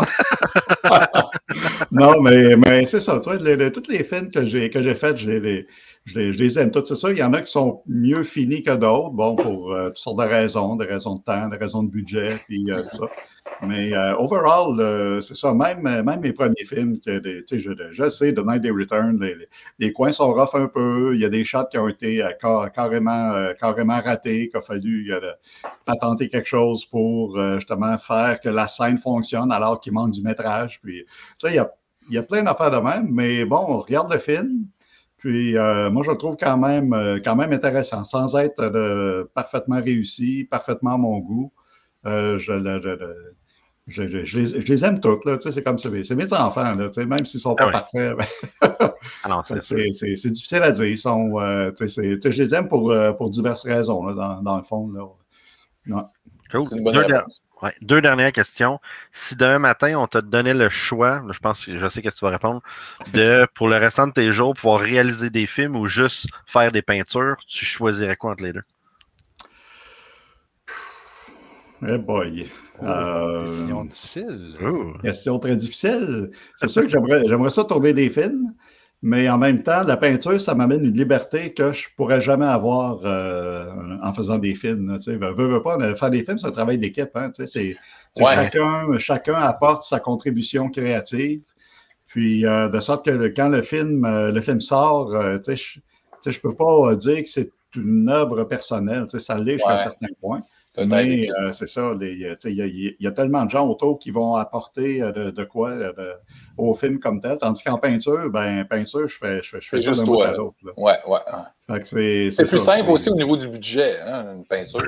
Non, mais, mais c'est ça. Tu vois, les, les, tous les films que j'ai, que j'ai faits, je les, je, les, je les aime tous. C'est ça. Il y en a qui sont mieux finis que d'autres. Bon, pour euh, toutes sortes de raisons, des raisons de temps, des raisons de budget, puis euh, tout ça. Mais euh, overall, euh, c'est ça. Même, même mes premiers films, que des, tu sais, je, je sais, The Night They Return, les, les, les coins sont rough un peu. Il y a des shots qui ont été euh, car, carrément, euh, carrément ratés, qu'il a fallu euh, patenter quelque chose pour euh, justement faire que la scène fonctionne alors qu'il manque du métrage. Puis, tu sais, il y a, il y a plein d'affaires de même, mais bon, on regarde le film. Puis, euh, moi, je le trouve quand même, euh, quand même intéressant, sans être euh, parfaitement réussi, parfaitement à mon goût. Euh, je, je, je, je, je, je, les, je les aime toutes, là, c'est comme c'est, c'est mes enfants, là, même s'ils ne sont pas ah parfaits. Ben, alors, c'est, c'est, c'est, c'est difficile à dire. Ils sont, euh, c'est, je les aime pour, pour diverses raisons, là, dans, dans le fond. Là. Ouais. Cool. C'est une bonne Deux, der- ouais. Deux dernières questions. Si demain matin, on te donnait le choix, je pense que je sais qu'est-ce que tu vas répondre, de, pour le restant de tes jours, pouvoir réaliser des films ou juste faire des peintures, tu choisirais quoi entre les deux? Eh boy. Oh, Euh, Décision difficile. Oh. Question très difficile. C'est sûr que j'aimerais, j'aimerais ça tourner des films, mais en même temps, la peinture, ça m'amène une liberté que je pourrais jamais avoir euh, en faisant des films. Tu sais, veux, veux pas, faire des films, c'est un travail d'équipe. Hein, tu sais, c'est, c'est Ouais. chacun, chacun apporte sa contribution créative. Puis, euh, de sorte que le- quand le film, euh, le film sort, euh, tu sais, je, tu sais, je peux pas euh, dire que c'est une œuvre personnelle. Tu sais, ça l'est jusqu'à Ouais. un certain point. T'as Mais d'équipe. euh, c'est ça, les, euh, tu sais, il y, a- il y a tellement de gens autour qui vont apporter euh, de, de quoi euh, de- au film comme tel. Tandis qu'en peinture, ben peinture, je fais, je fais, je fais C'est ça juste d'un bout toi, à là. l'autre. là. Ouais, ouais. ouais. Fait que c'est, C'est plus ça, simple c'est- aussi au niveau du budget, hein, une peinture.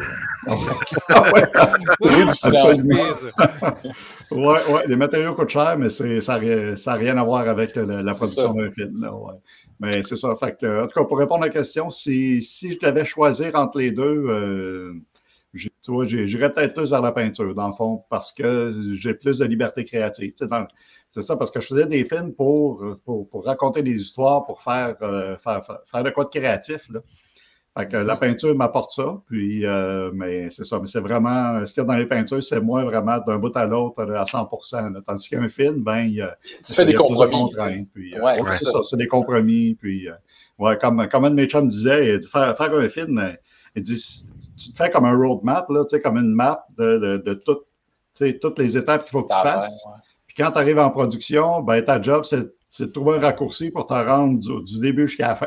Ah ouais, Trouver du absolument. sens. ouais, ouais, les matériaux coûtent cher, mais c'est, ça n'a rien, ça a rien à voir avec le- la C'est production ça. d'un film. Là, ouais. Mais c'est ça. Fait que, en tout cas, pour répondre à la question, si, si je devais choisir entre les deux, euh, j'ai- tu vois, j'ai- j'irais peut-être plus vers la peinture, dans le fond, parce que j'ai plus de liberté créative. Tu sais, dans- c'est ça, parce que je faisais des films pour, pour, pour raconter des histoires, pour faire, euh, faire, faire, faire de quoi de créatif. Là. Fait que la peinture m'apporte ça, puis, euh, mais c'est ça, mais c'est vraiment, ce qu'il y a dans les peintures, c'est moi vraiment d'un bout à l'autre à cent pour cent. Là. Tandis qu'un film, ben, il y a, Tu fais il y des a plus de compromis. contraintes, puis, euh, Ouais, ouais, c'est c'est ça. ça, c'est des compromis, puis, euh, ouais, comme, comme un de mes chums disait, il dit, faire, faire un film, euh, il dit, tu te fais comme un roadmap, là, tu sais, comme une map de, de, de tout, tu sais, toutes les étapes qu'il faut que tu T'as à fasses. faire, ouais. Puis quand tu arrives en production, ben, ta job, c'est, c'est de trouver un raccourci pour te rendre du, du début jusqu'à la fin.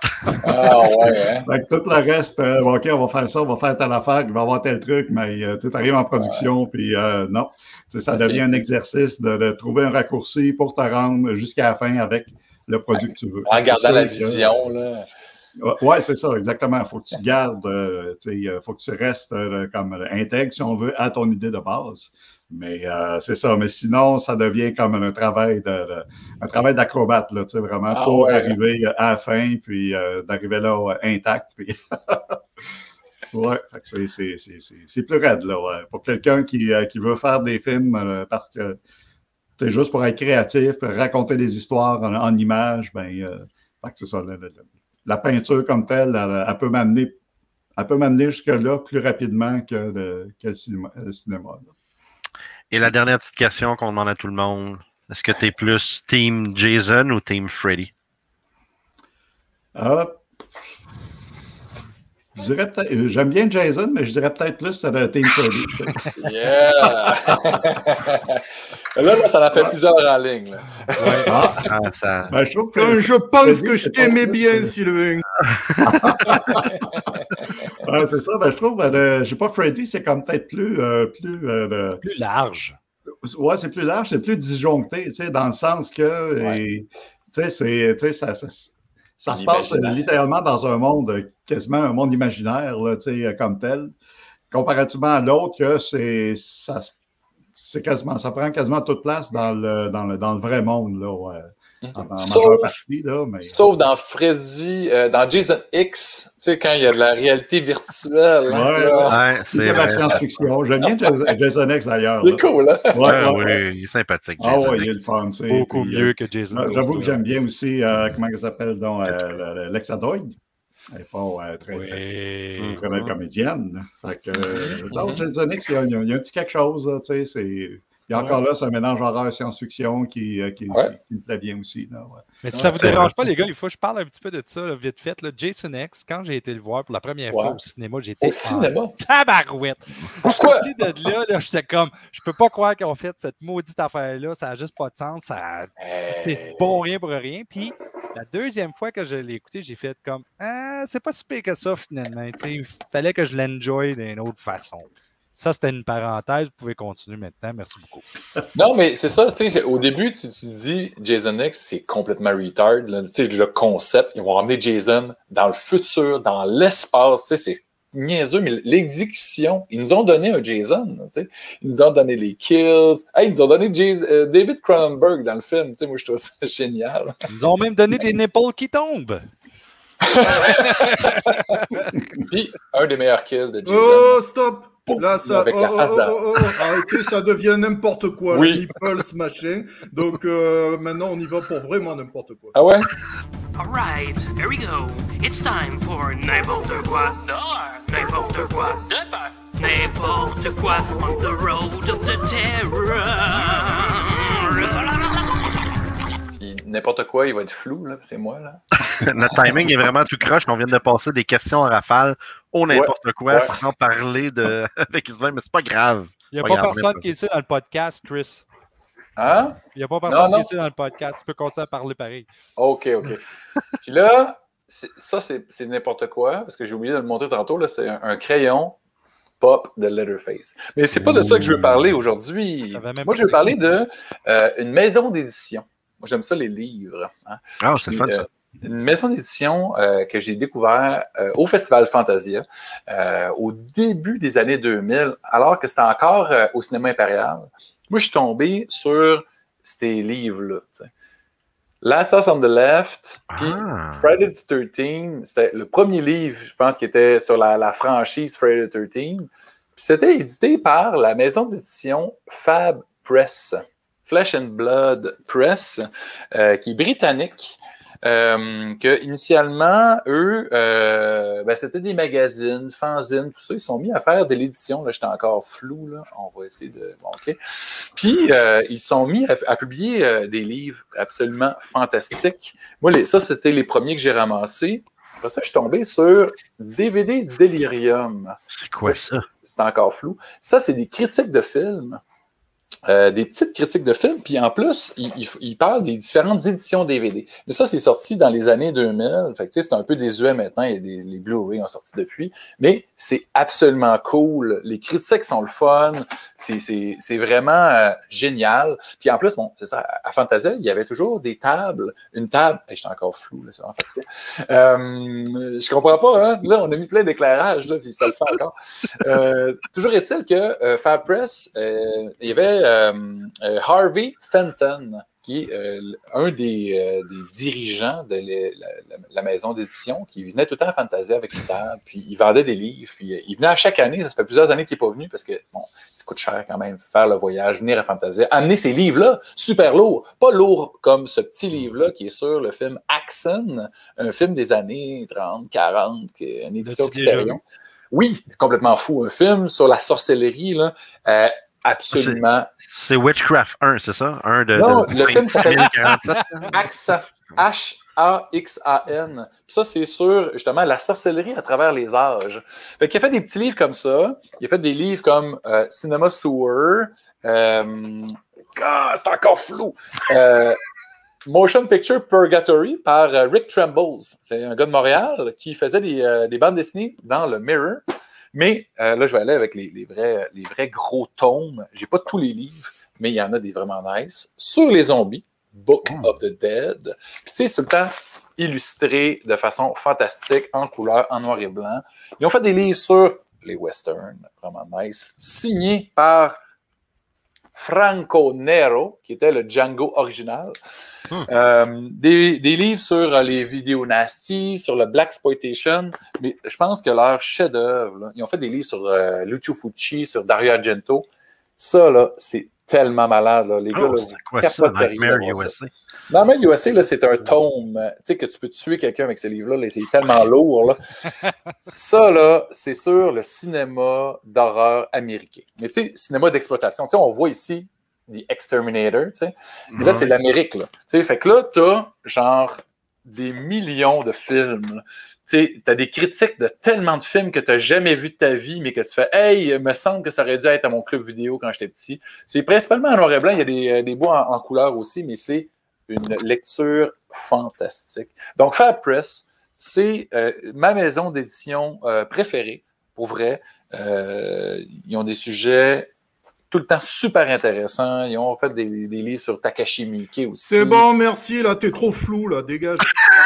Ah ouais, hein? Fait que tout le reste, euh, OK, on va faire ça, on va faire telle affaire, il va y avoir tel truc, mais euh, tu arrives en production, puis euh, non. Tu sais, ça Ça, devient c'est- un exercice de, de trouver un raccourci pour te rendre jusqu'à la fin avec le produit que tu veux. En C'est gardant sûr la que- vision, là. Oui, c'est ça, exactement. Il faut que tu gardes, euh, il faut que tu restes euh, comme intègre, si on veut, à ton idée de base. Mais euh, c'est ça. Mais sinon, ça devient comme un travail de, de- un travail d'acrobate, là, tu sais, vraiment, Ah pour ouais. arriver à la fin, puis euh, d'arriver là euh, intact. Puis... ouais, fait que c'est, c'est, c'est, c'est, c'est plus raide, là, ouais. Pour quelqu'un qui, euh, qui veut faire des films euh, parce que c'est juste pour être créatif, raconter des histoires en, en images, ben, euh, fait que c'est ça. La, la, la peinture comme telle, elle, elle peut m'amener, elle peut m'amener jusque-là plus rapidement que le, que le cinéma. Le cinéma là. Et la dernière petite question qu'on demande à tout le monde. Est-ce que tu es plus Team Jason ou Team Freddy? Ah, je dirais peut-être, j'aime bien Jason, mais je dirais peut-être plus c'est le Team Freddy. tu sais. Yeah! là, là, ça en fait Ouais. plusieurs en ligne. Là. Ouais. Ah, Ah, ça... ben, je trouve que Quand je pense Freddy, que je c'est pas t'aimais plus, bien, euh, Sylvain. ouais, c'est ça. Ben, je trouve, ben, le- je sais pas, Freddy, c'est comme peut-être plus, euh, plus euh, le- Plus large. ouais, c'est plus large, c'est plus disjoncté, tu sais, dans le sens que, Ouais. et, tu sais, c'est, tu sais, ça, ça, ça se passe L'imaginaire. littéralement dans un monde, quasiment un monde imaginaire, là, tu sais, comme tel, comparativement à l'autre que c'est, ça, c'est quasiment, ça prend quasiment toute place dans le, dans le, dans le vrai monde, là, ouais. En, en Sauf- majeure partie, là, mais... Sauf dans Freddy, euh, dans Jason X, tu sais, quand il y a de la réalité virtuelle. hein, Ouais, là. Ouais, C'est c'est de la vrai. science-fiction. J'aime bien Jason, Jason X, d'ailleurs. C'est là. cool, hein? Ouais, Ah ouais, ouais. oui, il est sympathique. Ah Jason ouais, il est X. le fun, tu sais. Beaucoup Puis, mieux euh, que Jason. J'avoue que Ghost, j'aime là. bien aussi, euh, comment il s'appelle, donc, euh, le- le- l'Hexadoid. Elle n'est pas euh, très, très, Oui. très belle comédienne. Fait que, euh, donc, Jason X, il y, a, il y a- il y a un petit quelque chose, là, tu sais, c'est... Et encore là, c'est un mélange horreur science-fiction qui, euh, qui, Ouais. qui, qui me plaît bien aussi. Là, ouais. Mais si ça vous c'est dérange pas, les gars, il faut que je parle un petit peu de ça, là, vite fait. Là. Jason X, quand j'ai été le voir pour la première Ouais. fois au cinéma, j'étais Au cinéma? en tabarouette. Pourquoi? Je suis sorti de là, là j'étais comme, je peux pas croire qu'ils ont fait cette maudite affaire-là, ça a juste pas de sens, ça, c'est bon rien pour rien. Puis la deuxième fois que je l'ai écouté, j'ai fait comme, ah, c'est pas si pire que ça finalement. Il fallait que je l'enjoy d'une autre façon. Ça, c'était une parenthèse. Vous pouvez continuer maintenant. Merci beaucoup. Non, mais c'est ça, tu sais, au début, tu, tu dis Jason X, c'est complètement retard. Là, tu sais, le concept, ils vont emmener Jason dans le futur, dans l'espace, tu sais, c'est niaiseux, mais l'exécution, ils nous ont donné un Jason, tu sais, ils nous ont donné les kills, hey, ils nous ont donné Jason, euh, David Cronenberg dans le film, tu sais, moi je trouve ça génial. Ils nous ont même donné des nipples qui tombent. Puis, un des meilleurs kills de Jason. Oh, stop! boum, Là, ça, avec oh, la face oh, d'A. oh, oh, arrêtez, ça devient n'importe quoi. Oui. Les nipples, ce machin. Donc, euh, maintenant, on y va pour vraiment n'importe quoi. Ah ouais? All right, here we go. It's time for n'importe quoi d'horreur, n'importe quoi de peur, n'importe quoi on the road of the terror. Puis n'importe quoi, il va être flou, là, c'est moi, là. Notre timing est vraiment tout croche. On vient de passer des questions en rafale au n'importe quoi ouais. sans parler de avec Sylvain, mais c'est pas grave. Il n'y a Pas pas grave, personne mais- qui est ici dans le podcast, Chris. Hein? Il n'y a pas personne Non, qui non. est ici dans le podcast. Tu peux continuer à parler pareil. OK, OK. Puis là, c'est- ça, c'est c'est n'importe quoi, parce que j'ai oublié de le montrer tantôt, là, c'est un, un crayon pop de Leatherface. Mais c'est pas de ça que je veux parler aujourd'hui. Ça va même Moi, pas je veux c'est parler qui. de euh, une maison d'édition. Moi, j'aime ça, les livres. Hein. Ah, c'est Puis, le fun, ça. euh, une maison d'édition euh, que j'ai découvert euh, au Festival Fantasia euh, au début des années deux mille, alors que c'était encore euh, au cinéma impérial. Moi, je suis tombé sur ces livres-là. tu sais. Last House on the Left, puis Ah. Friday the thirteenth, c'était le premier livre, je pense, qui était sur la, la franchise Friday the thirteenth. Puis c'était édité par la maison d'édition Fab Press, Flesh and Blood Press, euh, qui est britannique. Euh, que initialement, eux, euh, ben, c'était des magazines, fanzines, tout ça. Ils sont mis à faire de l'édition. Là, j'étais encore flou. Là. On va essayer de. Bon, OK. Puis, euh, ils sont mis à, à publier euh, des livres absolument fantastiques. Moi, les, ça, c'était les premiers que j'ai ramassés. Après ça, je suis tombé sur D V D Delirium. C'est quoi ça? C'est encore flou. Ça, c'est des critiques de films. Euh, des petites critiques de films, puis en plus, il, il, il parle des différentes éditions D V D. Mais ça, c'est sorti dans les années deux mille. Fait que, tu sais, c'est un peu désuet maintenant. Il y a des, les Blu-ray ont sorti depuis. Mais c'est absolument cool. Les critiques sont le fun. C'est, c'est, c'est vraiment euh, génial. Puis en plus, bon, c'est ça, à Fantasia, il y avait toujours des tables. Une table. Hey, j'étais encore flou, là, c'est vraiment fatigué. Euh, je comprends pas, hein? Là, on a mis plein d'éclairage, là, puis ça le fait encore. Euh, toujours est-il que euh, Fab Press, euh, il y avait euh, euh, Harvey Fenton, qui est euh, un des, euh, des dirigeants de la, la, la maison d'édition, qui venait tout le temps à Fantasia avec une table, puis il vendait des livres, puis euh, il venait à chaque année. Ça fait plusieurs années qu'il n'est pas venu parce que, bon, ça coûte cher quand même, faire le voyage, venir à Fantasia, amener ces livres-là, super lourds, pas lourds comme ce petit livre-là qui est sur le film Axon, un film des années trente, quarante, qui est une édition L'as-tu déjà Criterion. Oui, complètement fou. Un film sur la sorcellerie, là, euh, absolument. C'est Witchcraft un, c'est ça? Un de. Non, de le film s'appelle vingt quarante-sept. Axan. H A X A N. Puis ça, c'est sur, justement, la sorcellerie à travers les âges. Fait qu'il a fait des petits livres comme ça. Il a fait des livres comme euh, Cinema Sewer. Euh, ah, c'est encore flou. Euh, Motion Picture Purgatory par euh, Rick Trembles. C'est un gars de Montréal qui faisait des, euh, des bandes dessinées dans le Mirror. Mais euh, là, je vais aller avec les, les, vrais, les vrais gros tomes. J'ai pas tous les livres, mais il y en a des vraiment nice. Sur les zombies, Book Mm. of the Dead. Puis tu sais, c'est tout le temps illustré de façon fantastique, en couleur, en noir et blanc. Ils ont fait des livres sur les westerns, vraiment nice, signés par Franco Nero, qui était le Django original. Hmm. Euh, des, des livres sur euh, les vidéos nasty, sur le blaxploitation, mais je pense que leur chef-d'œuvre, là, ils ont fait des livres sur euh, Lucio Fucci, sur Dario Argento. Ça, là, c'est tellement malade. Là. Les Oh, gars, là, c'est vous quoi ça? capoteriez Nightmare d'avoir ça. U S A. Dans le U S A, là, c'est un tome. Tu sais que tu peux tuer quelqu'un avec ce livre-là. Là, c'est tellement lourd. Là. Ça, là, c'est sur le cinéma d'horreur américain. Mais tu sais, cinéma d'exploitation. Tu sais, on voit ici The Exterminator, tu sais. Mais là, c'est l'Amérique, là. Tu sais, fait que là, t'as, genre, des millions de films, là. Tu sais, t'as des critiques de tellement de films que t'as jamais vu de ta vie, mais que tu fais « Hey, il me semble que ça aurait dû être à mon club vidéo quand j'étais petit. » C'est principalement en noir et blanc. Il y a des, des bouts en, en couleur aussi, mais c'est une lecture fantastique. Donc, Fab Press, c'est euh, ma maison d'édition euh, préférée, pour vrai. Euh, ils ont des sujets tout le temps super intéressants. Ils ont fait des, des livres sur Takashi Miike aussi. C'est bon, merci, là, t'es trop flou, là, dégage.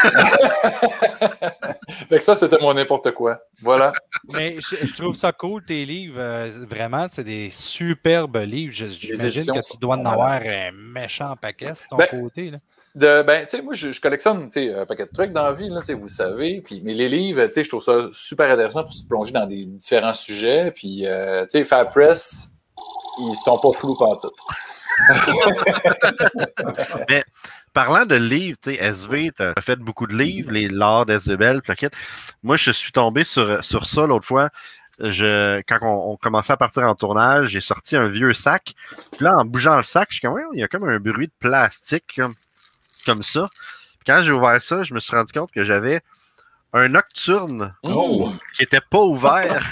Fait que ça, c'était mon n'importe quoi. Voilà. Mais je, je trouve ça cool, tes livres. euh, vraiment, c'est des superbes livres. Je- J'imagine éditions que tu sont- dois en sont avoir un méchant paquet sur ton Ben, côté. Là. De, ben, tu sais, moi, je, je collectionne un paquet de trucs dans la vie, là, vous le savez. Puis, mais les livres, tu sais, je trouve ça super intéressant pour se plonger dans des différents sujets. Puis, euh, tu sais, Fab Press, ils sont pas flous partout. Mais parlant de livres, tu sais, S V, tu as fait beaucoup de livres, les Lord S V Bell, plaquettes. Moi, je suis tombé sur, sur ça l'autre fois. Je, quand on, on commençait à partir en tournage, j'ai sorti un vieux sac. Puis là, en bougeant le sac, je suis comme, ouais, il y a comme un bruit de plastique comme, comme ça. Puis quand j'ai ouvert ça, je me suis rendu compte que j'avais un Nocturne Oh. qui n'était pas ouvert.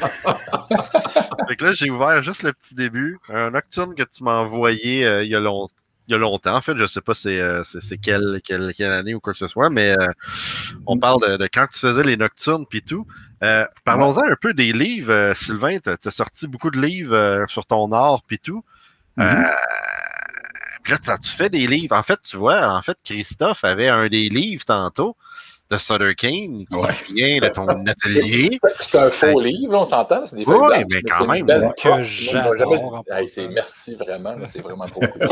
Fait que là, j'ai ouvert juste le petit début. Un Nocturne que tu m'as envoyé euh, il y a longtemps. Il y a longtemps, en fait, je ne sais pas c'est, euh, c'est, c'est quelle, quelle, quelle année ou quoi que ce soit, mais euh, on parle de, de quand tu faisais les Nocturnes puis tout. Euh, parlons-en un peu des livres. Euh, Sylvain, tu as sorti beaucoup de livres euh, sur ton art puis tout. Mm-hmm. Euh, puis là, tu fais des livres. En fait, tu vois, en fait, Christophe avait un des livres tantôt de Sutter Kane qui Ouais. vient de ton atelier. C'est un faux livre, là, on s'entend. C'est des feuilles Oui, blanches, mais mais quand c'est même, une belle ouais. prop. Que j'adore, Jamais- en Hey, c'est- passant. merci vraiment, là, c'est vraiment trop cool.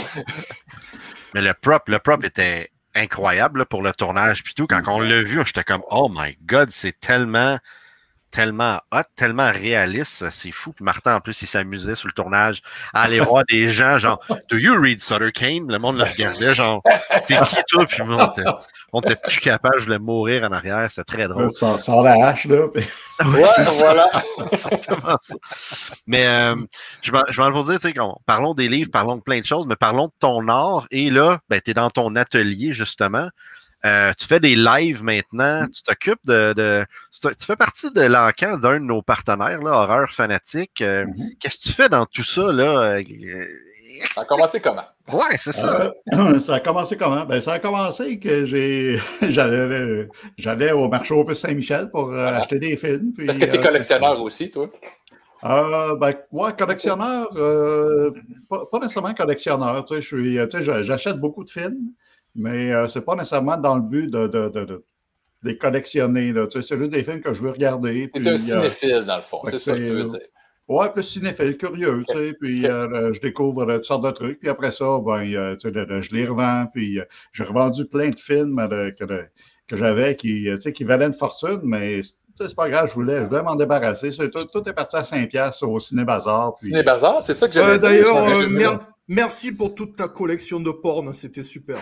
Mais le prop, le prop était incroyable là, pour le tournage puis tout. Quand on l'a vu, j'étais comme oh my god, c'est tellement, tellement hot, tellement réaliste, c'est fou. Puis Martin, en plus, il s'amusait sur le tournage à aller voir des gens genre Do you read Sutter Kane? Le monde le regardait, genre t'es qui toi? Puis moi, on était, on était plus capable, je voulais mourir en arrière, c'était très drôle. Sans, sans la hache, là. puis- Ouais, voilà. Exactement ça. Mais euh, je vais je vais vous dire, tu sais, qu'on- parlons des livres, parlons de plein de choses, mais parlons de ton art. Et là, ben, tu es dans ton atelier, justement. Euh, tu fais des lives maintenant. Tu t'occupes de, de. Tu tu fais partie de l'encan d'un de nos partenaires, là, Horreur Fanatique. Euh, Mhm. Qu'est-ce que tu fais dans tout ça, là? Euh, Ça a commencé comment? Ouais, c'est ça. Euh, ça a commencé comment? Ben, ça a commencé que j'ai j'allais j'allais au marché au Saint-Michel pour euh, Voilà. acheter des films. Puis, Parce que tu es euh, collectionneur aussi, toi. Euh, ben, ouais, collectionneur, euh, pas, pas nécessairement collectionneur. Tu sais, je suis, tu sais, je- j'achète beaucoup de films, mais euh, c'est pas nécessairement dans le but de, de, de, de, de les collectionner. Là. Tu sais, c'est juste des films que je veux regarder. Tu puis, es un euh, cinéphile, dans le fond. fait C'est que ça que tu c'est- veux dire. ouais, plus cinéphile, curieux, tu sais, puis Ok. euh, je découvre euh, toutes sortes de trucs, puis après ça, ben, euh, tu sais, de- de- je les revends, puis euh, j'ai revendu plein de films euh, que, de- que j'avais qui, euh, tu sais, qui valaient une fortune, mais tu sais, c'est pas grave, je voulais, je voulais m'en débarrasser. C'est- Tout, tout est parti à cinq piastres au Ciné-Bazar. Puis, Ciné Bazar, c'est ça que Ouais, j'avais dit. D'ailleurs, Je- euh, je- mer- merci pour toute ta collection de porn, c'était super.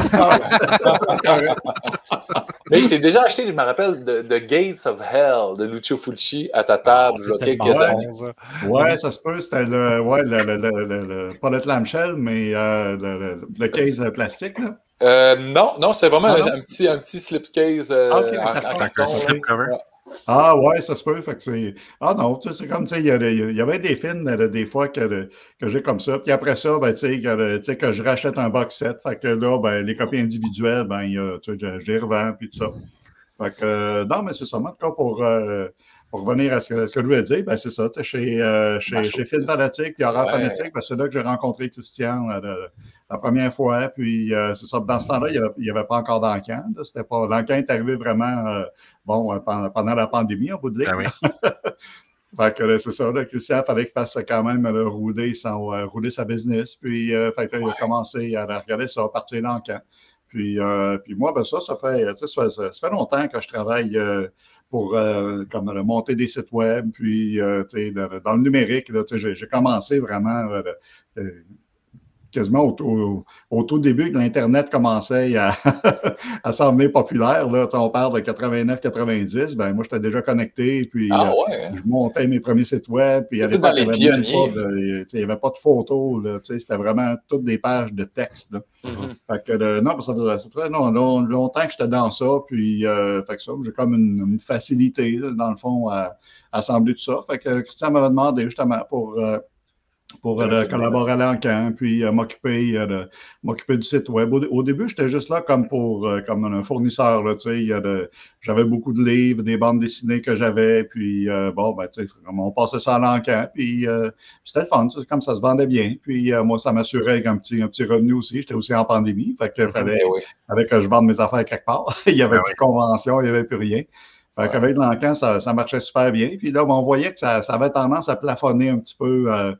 Mais je t'ai déjà acheté, je me rappelle, de, de Gates of Hell de Lucio Fulci à ta table, C'est là, tellement quelques ouais. années. bon, ça. ouais, ça se peut, c'était le, ouais, le, le, le, le, le- pas le clamshell, mais euh, le, le, le case plastique, là. Euh, non, non, c'est vraiment Ah, un, non? un petit, un petit slipcase euh, Ah, ok, en, en d'accord. carton. Un là. slipcover. Ouais. Ah ouais, ça se peut. Fait que c'est. Ah non, tu sais, c'est comme, tu sais, il y, a- il y avait des films là, des fois que, que j'ai comme ça. Puis après ça, ben, tu sais, que, tu sais, que je rachète un box set. Fait que là, ben, les copies individuelles, ben, il y a, tu sais, je, je les revends, puis tout ça. Fait que, euh, non, mais c'est ça. En tout cas, pour, euh, pour revenir à ce que, ce que je voulais dire, ben, c'est ça. Tu sais, chez, euh, chez, Marche chez au Film plus. Fanatique puis Horreur Ouais. Fanatique, ben, c'est là que j'ai rencontré Christian là, de- la première fois. Puis, euh, c'est ça. Dans ce temps-là, il n'y avait, il y avait pas encore d'encan. là. C'était pas. L'encan est arrivé vraiment, euh, bon, euh, pendant, pendant la pandémie, en bout de ligne. Ah oui. Fait que là, c'est ça, là, Christian, il fallait qu'il fasse quand même là, rouler, son, euh, rouler sa business. Puis, euh, fait que là, il a commencé à regarder ça, partir dans le camp. Puis, euh, puis moi, ben ça, ça fait, tu sais, ça, fait- ça, ça fait longtemps que je travaille euh, pour euh, comme, euh, monter des sites web. Puis, euh, tu sais, dans, dans le numérique, là, tu sais, j'ai, j'ai commencé vraiment euh, euh, quasiment au, au, au tout début que l'Internet commençait à, à s'en venir populaire. Là, tu sais, on parle de quatre-vingt-neuf quatre-vingt-dix. Ben, moi, j'étais déjà connecté. Puis, Ah euh, ouais. je montais mes premiers sites web. Puis, à C'était l'époque, dans les il y avait même pionniers. pas de- tu sais, il n'y avait pas de photos. Là, tu sais, c'était vraiment toutes des pages de texte. Là. Mhm. Fait que, euh, non, ça faisait, ça faisait long- long- longtemps que j'étais dans ça. Puis, euh, fait que ça, j'ai comme une, une facilité, là, dans le fond, à, à assembler tout ça. Fait que Christian m'avait demandé justement pour. euh, pour euh, collaborer à l'encan, puis euh, m'occuper euh, de- m'occuper du site web. Au, au début, j'étais juste là comme pour euh, comme un fournisseur. Là, tu sais, il y a de- j'avais beaucoup de livres, des bandes dessinées que j'avais, puis euh, bon, ben, tu sais, comme on passait ça à l'encan, puis euh, c'était le fun, tu sais, comme ça se vendait bien. Puis euh, moi, ça m'assurait un petit, un petit revenu aussi. J'étais aussi en pandémie, fait qu'il fallait, Eh oui. fallait que je vende mes affaires quelque part. Il n'y avait Ah plus de convention, il n'y avait plus rien. Fait Ouais. qu'avec l'encan, ça, ça marchait super bien. Puis là, ben, on voyait que ça, ça avait tendance à plafonner un petit peu. Euh,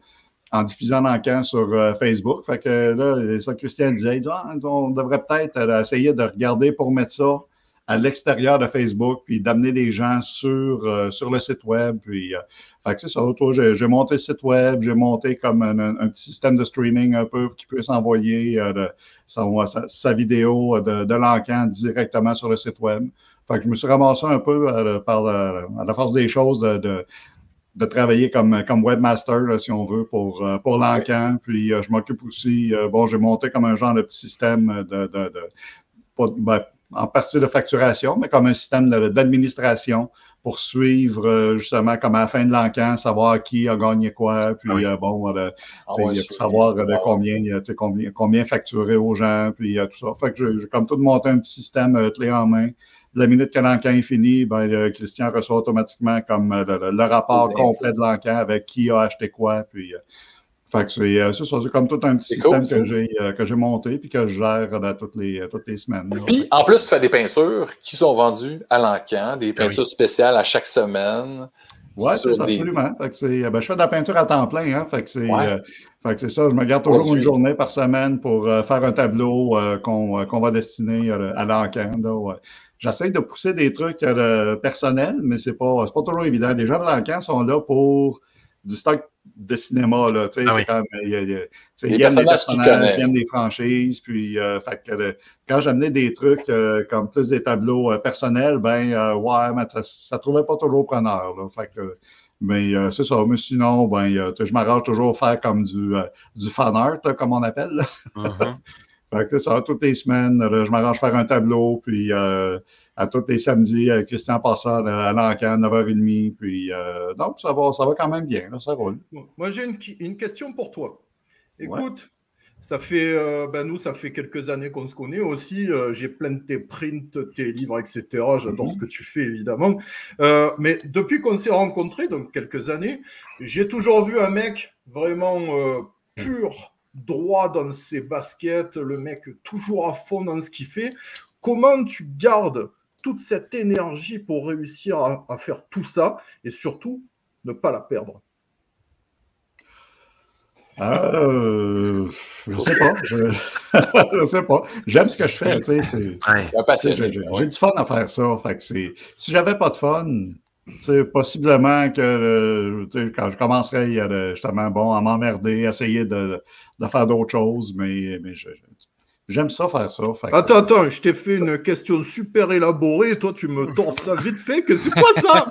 en diffusant l'encan sur euh, Facebook. Fait que là, ça, Christian disait, il dit, ah, on devrait peut-être euh, essayer de regarder pour mettre ça à l'extérieur de Facebook, puis d'amener les gens sur, euh, sur le site web. Puis, euh, fait que c'est ça. Toi, j'ai, j'ai monté le site web, j'ai monté comme un, un, un petit système de streaming un peu qui peut s'envoyer euh, de, sa, sa, sa vidéo de, de l'encan directement sur le site web. Fait que je me suis ramassé un peu euh, par la, à la force des choses de, de, de travailler comme, comme webmaster, là, si on veut, pour, pour l'encan. Puis euh, je m'occupe aussi, euh, bon, j'ai monté comme un genre de petit système de, de, de pas, ben, en partie de facturation, mais comme un système de, d'administration pour suivre euh, justement comme à la fin de l'encan, savoir qui a gagné quoi, puis oui. euh, bon, euh, ah ouais, pour savoir euh, de combien, combien, combien facturer aux gens, puis euh, tout ça. Fait que j'ai comme tout monté un petit système euh, clé en main. La minute que l'encan est fini, ben, euh, Christian reçoit automatiquement comme euh, le, le rapport complet de l'encan avec qui a acheté quoi, puis euh, fait que c'est, euh, c'est ça, c'est comme tout un petit c'est système cool, que, j'ai, euh, que j'ai monté puis que je gère euh, toutes, les, euh, toutes les semaines. Là. Puis, en plus, tu fais des peintures qui sont vendues à l'encan, des peintures oui. spéciales à chaque semaine. Oui, c'est ça, des... absolument. Fait que c'est, ben, je fais de la peinture à temps plein. Hein, fait, que c'est, ouais. euh, fait que c'est ça, je me garde c'est toujours une journée par semaine pour euh, faire un tableau euh, qu'on, euh, qu'on va destiner euh, à l'encan. Là, ouais. J'essaie de pousser des trucs euh, personnels, mais c'est pas, c'est pas toujours évident. Les gens de l'encan sont là pour du stock de cinéma, là, tu sais, ah c'est oui. comme, il y a, il y a, il y a des personnages, il y a des franchises, puis, euh, fait que, euh, quand j'amenais des trucs, euh, comme plus des tableaux euh, personnels, ben, euh, ouais, mais ça, ça trouvait pas toujours preneur, là, fait que, mais euh, c'est ça, mais sinon, ben, euh, tu sais, je m'arrange toujours à faire comme du, euh, du fan art, là, comme on appelle, là. Uh-huh. Fait que c'est ça, toutes les semaines, là, je m'arrange à faire un tableau, puis euh, à tous les samedis, euh, Christian Passard à l'encan, neuf heures trente, puis euh, donc ça va, ça va quand même bien, là, ça roule. Moi, j'ai une, une question pour toi. Écoute, ouais. ça fait, euh, ben nous, ça fait quelques années qu'on se connaît aussi, euh, j'ai plein de tes prints, tes livres, et cetera. J'adore mm-hmm. ce que tu fais, évidemment. Euh, mais depuis qu'on s'est rencontrés, donc quelques années, j'ai toujours vu un mec vraiment euh, pur, droit dans ses baskets, le mec toujours à fond dans ce qu'il fait. Comment tu gardes toute cette énergie pour réussir à, à faire tout ça et surtout ne pas la perdre? Euh, je sais pas. Je, je sais pas. J'aime ce que je fais. Tu sais, c'est, ouais. c'est, j'ai, j'ai du fun à faire ça. Fait que c'est, si j'avais pas de fun, c'est possiblement que quand je commencerais à, justement bon, à m'emmerder, à essayer de, de faire d'autres choses, mais, mais je, j'aime ça faire ça. Fait que... Attends, attends, je t'ai fait une question super élaborée et toi tu me tords ça vite fait, que c'est quoi ça?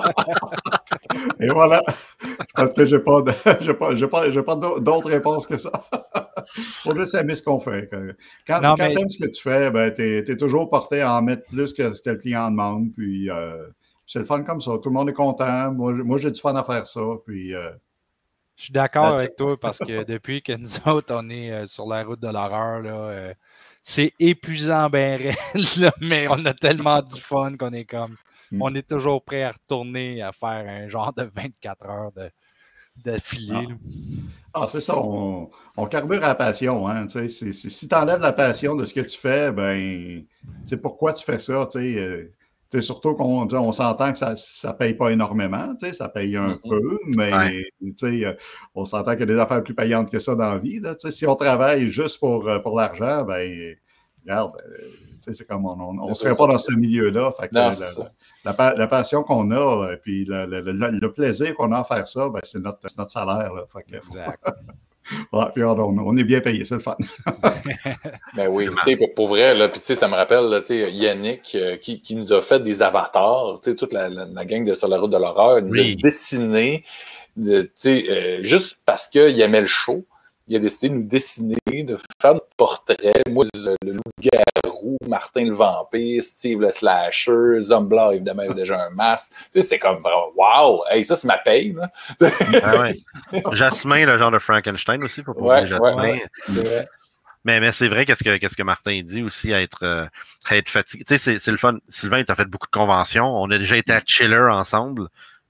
Et voilà, parce que j'ai pas, de, j'ai pas, j'ai pas, j'ai pas d'autres réponses que ça. Faut juste aimer ce qu'on fait. Quand, non, quand mais... t'aimes ce que tu fais, ben, t'es, t'es toujours porté à en mettre plus que ce que le client demande, puis euh, c'est le fun comme ça. Tout le monde est content. Moi, moi j'ai du fun à faire ça. Puis, euh, je suis d'accord avec toi parce que depuis que nous autres, on est euh, sur la route de l'horreur, là, euh, c'est épuisant, ben raide, là, mais on a tellement du fun qu'on est comme. Mm. On est toujours prêt à retourner à faire un genre de vingt-quatre heures de, de filet. Ah. ah, c'est ça. On, on carbure à la passion. Hein, c'est, c'est, si tu enlèves la passion de ce que tu fais, ben, c'est pourquoi tu fais ça. Euh, T'sais, surtout qu'on on s'entend que ça ne paye pas énormément, ça paye un mm-hmm. peu, mais ouais. on s'entend qu'il y a des affaires plus payantes que ça dans la vie. Là, si on travaille juste pour, pour l'argent, ben regarde, c'est comme on ne serait pas dans ce milieu-là. Fait que non, la, la, la passion qu'on a, puis le, le, le, le plaisir qu'on a à faire ça, ben, c'est notre, notre salaire. Là, fait que, exact. Ouais, puis on, on est bien payé, c'est le fun. Ben oui, tu sais, pour vrai, là, puis tu sais, ça me rappelle, là, tu sais, Yannick euh, qui, qui nous a fait des avatars, tu sais, toute la, la, la gang de Sur la route de l'horreur, il nous oui. a dessiné, tu sais, euh, juste parce qu'il aimait le show, il a décidé de nous dessiner, de faire notre portrait, moi, le loup-garou, Martin le vampire, Steve le slasher, Zomblar, évidemment, il avait déjà un masque. Tu sais, c'était comme vraiment, wow! Hey, ça, c'est ma paye, là. Ah ouais. Jasmin, le genre de Frankenstein aussi, pour pouvoir ouais, Jasmin. Ouais, ouais. Mais, mais c'est vrai, qu'est-ce que, qu'est-ce que Martin dit aussi, à être, euh, à être fatigué. Tu sais, c'est, c'est le fun. Sylvain, tu as fait beaucoup de conventions. On a déjà été à Chiller ensemble.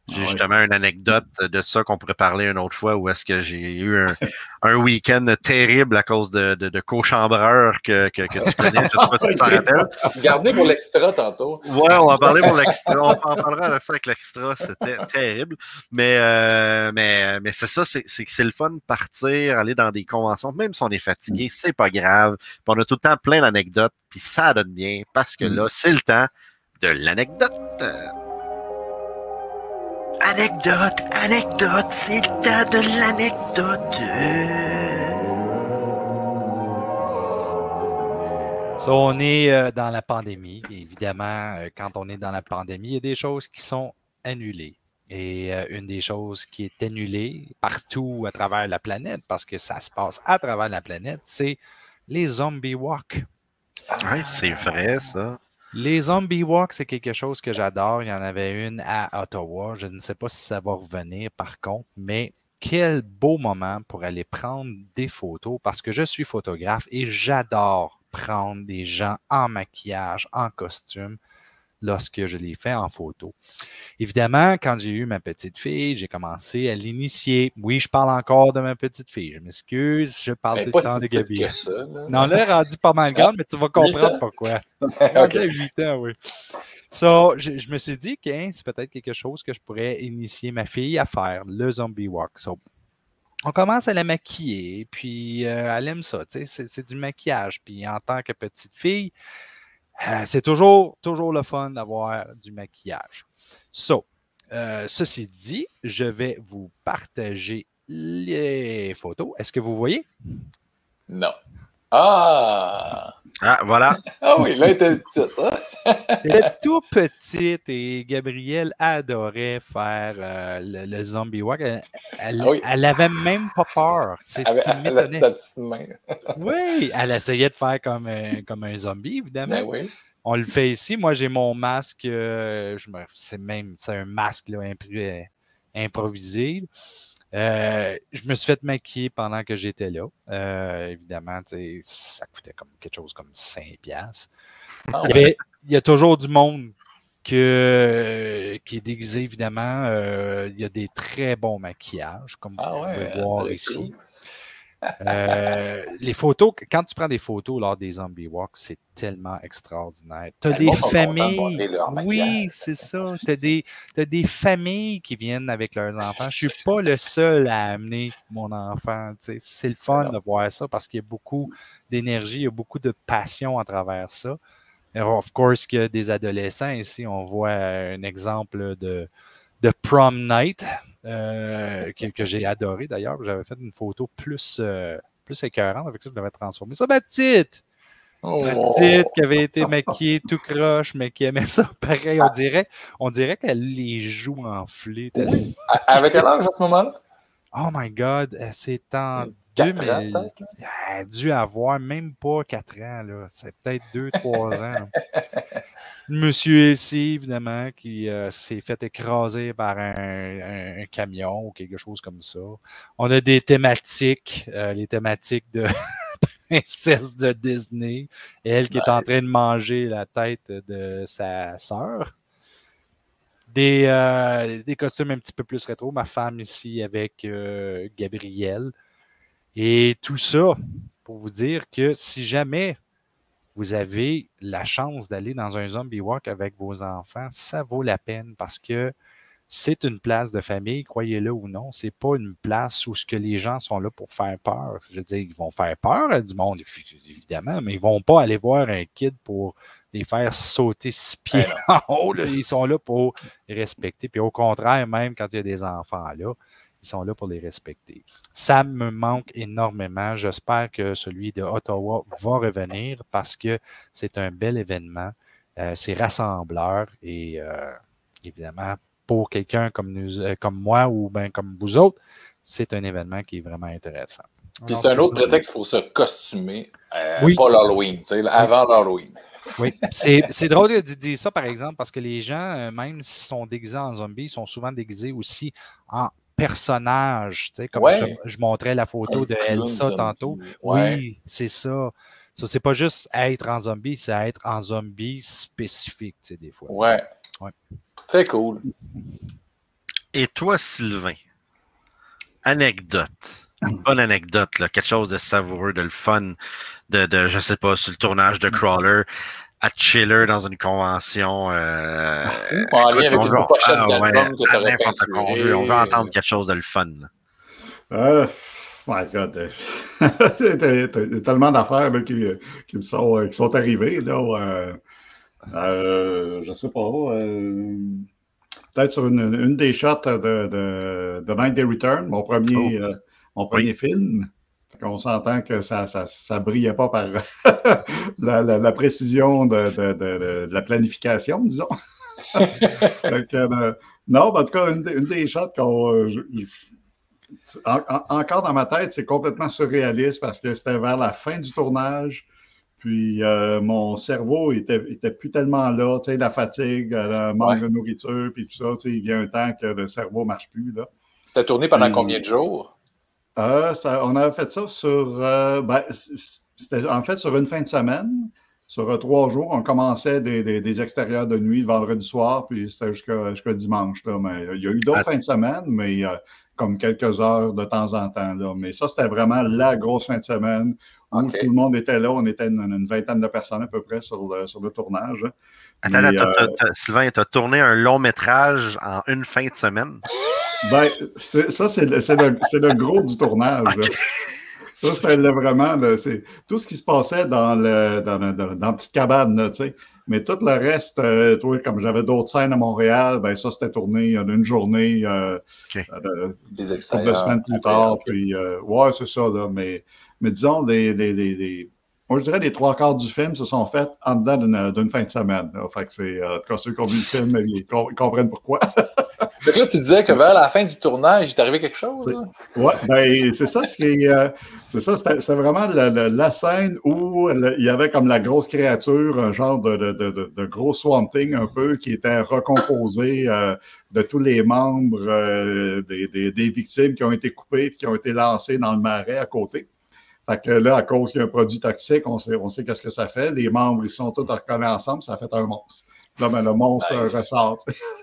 J'ai Ah ouais. justement une anecdote de ça qu'on pourrait parler une autre fois où est-ce que j'ai eu un, un week-end terrible à cause de, de, de cochambreur que, que, que tu connais. Je ne sais pas si tu t'en rappelles. Gardez pour l'extra tantôt. Ouais, on va en parler pour l'extra. On en parlera à la fin avec l'extra. C'était terrible. Mais, euh, mais, mais c'est ça, c'est, c'est que c'est le fun de partir, aller dans des conventions. Même si on est fatigué, c'est pas grave. Puis on a tout le temps plein d'anecdotes. Puis ça donne bien parce que là, c'est le temps de l'anecdote. Anecdote, anecdote, c'est le temps de l'anecdote. So, on est euh, dans la pandémie. Et évidemment, euh, quand on est dans la pandémie, il y a des choses qui sont annulées. Et euh, une des choses qui est annulée partout à travers la planète, parce que ça se passe à travers la planète, c'est les zombie walks. Oui, c'est vrai, ça. Les zombie walks, c'est quelque chose que j'adore. Il y en avait une à Ottawa. Je ne sais pas si ça va revenir par contre, mais quel beau moment pour aller prendre des photos parce que je suis photographe et j'adore prendre des gens en maquillage, en costume lorsque je les fais en photo. Évidemment, quand j'ai eu ma petite fille, j'ai commencé à l'initier. Oui, je parle encore de ma petite fille. Je m'excuse, je parle tout le temps de Gabi. Non, là, elle est rendue pas mal grande, mais tu vas comprendre pourquoi. Okay. À huit ans, oui. So, je, je me suis dit que hein, c'est peut-être quelque chose que je pourrais initier ma fille à faire, le zombie walk. So, on commence à la maquiller, puis euh, elle aime ça, tu sais, c'est, c'est du maquillage. Puis en tant que petite fille, euh, c'est toujours, toujours le fun d'avoir du maquillage. So, euh, ceci dit, je vais vous partager les photos. Est-ce que vous voyez? Non. Ah! Ah, voilà. Ah oui, là, elle était petite. Elle était tout petite et Gabrielle adorait faire euh, le, le zombie walk. Elle, elle, ah oui. elle avait même pas peur. C'est ce qui m'étonnait. Sa petite main. Oui, elle essayait de faire comme, euh, comme un zombie, évidemment. Ben oui. On le fait ici. Moi, j'ai mon masque. Euh, je me, c'est même c'est un masque là, impr- improvisé. Euh, je me suis fait maquiller pendant que j'étais là. Euh, évidemment, ça coûtait comme quelque chose comme cinq piastres. Ah, il, y avait, il y a toujours du monde que, euh, qui est déguisé, évidemment. Euh, il y a des très bons maquillages, comme vous ah, pouvez ouais, voir ici. Cool. Euh, les photos, quand tu prends des photos lors des zombie walks, c'est tellement extraordinaire. Tu as des familles. Oui, c'est ça. Tu as des, t'as des familles qui viennent avec leurs enfants. Je ne suis pas le seul à amener mon enfant. T'sais. C'est le fun Alors. de voir ça parce qu'il y a beaucoup d'énergie, il y a beaucoup de passion à travers ça. Alors, of course, qu'il y a des adolescents ici. On voit un exemple de, de prom night. Euh, que, que j'ai adoré d'ailleurs. J'avais fait une photo plus, euh, plus écœurante avec ça, je l'avais transformé. Ça, ma petite! Oh. Ma petite qui avait été maquillée tout croche, mais qui aimait ça pareil. On dirait, on dirait qu'elle les joues enflées. Oui. Avec quel âge à ce moment-là? Oh my God! C'est en deux mille. Ans, elle a dû avoir même pas quatre ans. Là. C'est peut-être deux, trois ans. Monsieur ici, évidemment, qui euh, s'est fait écraser par un, un, un camion ou quelque chose comme ça. On a des thématiques, euh, les thématiques de princesse de Disney, elle qui ouais. est en train de manger la tête de sa sœur. Des, euh, des costumes un petit peu plus rétro. Ma femme ici avec euh, Gabrielle. Et tout ça pour vous dire que si jamais vous avez la chance d'aller dans un zombie walk avec vos enfants, ça vaut la peine parce que c'est une place de famille, croyez-le ou non. C'est pas une place où ce que les gens sont là pour faire peur. Je veux dire, ils vont faire peur à du monde, évidemment, mais ils vont pas aller voir un kid pour les faire sauter six pieds en haut. Là. Ils sont là pour les respecter. Puis au contraire, même quand il y a des enfants là, ils sont là pour les respecter. Ça me manque énormément. J'espère que celui de Ottawa va revenir parce que c'est un bel événement. Euh, c'est rassembleur et euh, évidemment, pour quelqu'un comme, nous, euh, comme moi ou bien comme vous autres, c'est un événement qui est vraiment intéressant. Puis c'est un autre ça. prétexte pour se costumer, euh, oui. pas l'Halloween, avant oui. l'Halloween. Oui, c'est, c'est drôle de dire ça, par exemple, parce que les gens, même s'ils sont déguisés en zombies, ils sont souvent déguisés aussi en personnage, tu sais, comme ouais. je, je montrais la photo de Elsa tantôt. Ouais. Oui, c'est ça. Ça, c'est pas juste être en zombie, c'est être en zombie spécifique, tu sais, des fois. Ouais. ouais. Très cool. Et toi, Sylvain, anecdote. Une bonne anecdote, là, quelque chose de savoureux, de le fun, de, de je sais pas, sur le tournage de Crawler, à chiller dans une convention. Euh, en lien avec on une veut, pochette ah, d'album ouais, que tu aurais n'importe quoi. On veut, on veut entendre quelque chose de le fun. Euh, my God. Il y a tellement d'affaires là, qui, qui, me sont, qui sont arrivées. Là, euh, euh, je sais pas. Euh, peut-être sur une, une des shots de, de, de Night Day Return, mon premier, oh. euh, mon premier oui. film. On s'entend que ça ne ça, ça brillait pas par la, la, la précision de, de, de, de la planification, disons. Donc, euh, non, en tout cas, une, une des shots qu'on. Euh, en, en, encore dans ma tête, c'est complètement surréaliste parce que c'était vers la fin du tournage. Puis euh, mon cerveau était, était plus tellement là, tu sais, la fatigue, le manque ouais. de nourriture, puis tout ça, tu sais, il y a un temps que le cerveau ne marche plus, là. Tu as tourné pendant puis, combien de jours? Euh, ça, on a fait ça sur, euh, ben, c'était en fait sur une fin de semaine, sur euh, trois jours. On commençait des, des, des extérieurs de nuit le vendredi soir, puis c'était jusqu'à jusqu'à dimanche, là. Mais il y a eu d'autres ah. fins de semaine, mais euh, comme quelques heures de temps en temps, là. Mais ça, c'était vraiment la grosse fin de semaine où okay. tout le monde était là. On était une, une vingtaine de personnes à peu près sur le, sur le tournage. Attends, Mais, t'as, euh, t'as, Sylvain, tu as tourné un long métrage en une fin de semaine? Ben, c'est, ça, c'est le, c'est, le, c'est le gros du tournage. Okay. Ça, c'était vraiment le, c'est, tout ce qui se passait dans, le, dans, le, dans, dans la petite cabane, là, tu sais. Mais tout le reste, euh, toi, comme j'avais d'autres scènes à Montréal, ben ça, c'était tourné en une journée, euh, okay. euh, des extérieurs, deux semaines plus tard. Okay. Puis, euh, ouais, c'est ça, là. Mais, mais disons, les, les, les, les, moi, je dirais les trois quarts du film se sont faits en dedans d'une, d'une fin de semaine. Là. Fait que c'est, euh, quand ceux qui ont vu le film, ils, ils comprennent pourquoi. Donc là, tu disais que vers la fin du tournage, il t'est arrivé quelque chose? Oui, ben c'est ça, ce qui est, euh, c'est ça, c'était, c'était vraiment la, la, la scène où le, il y avait comme la grosse créature, un genre de, de, de, de gros Swamp Thing un peu, qui était recomposé euh, de tous les membres euh, des, des, des victimes qui ont été coupées et qui ont été lancées dans le marais à côté. Fait que là, à cause qu'il y a un produit toxique, on sait, on sait qu'est-ce que ça fait. Les membres, ils sont tous recollés ensemble, ça fait un monstre. Là, ben, le monstre nice. ressort.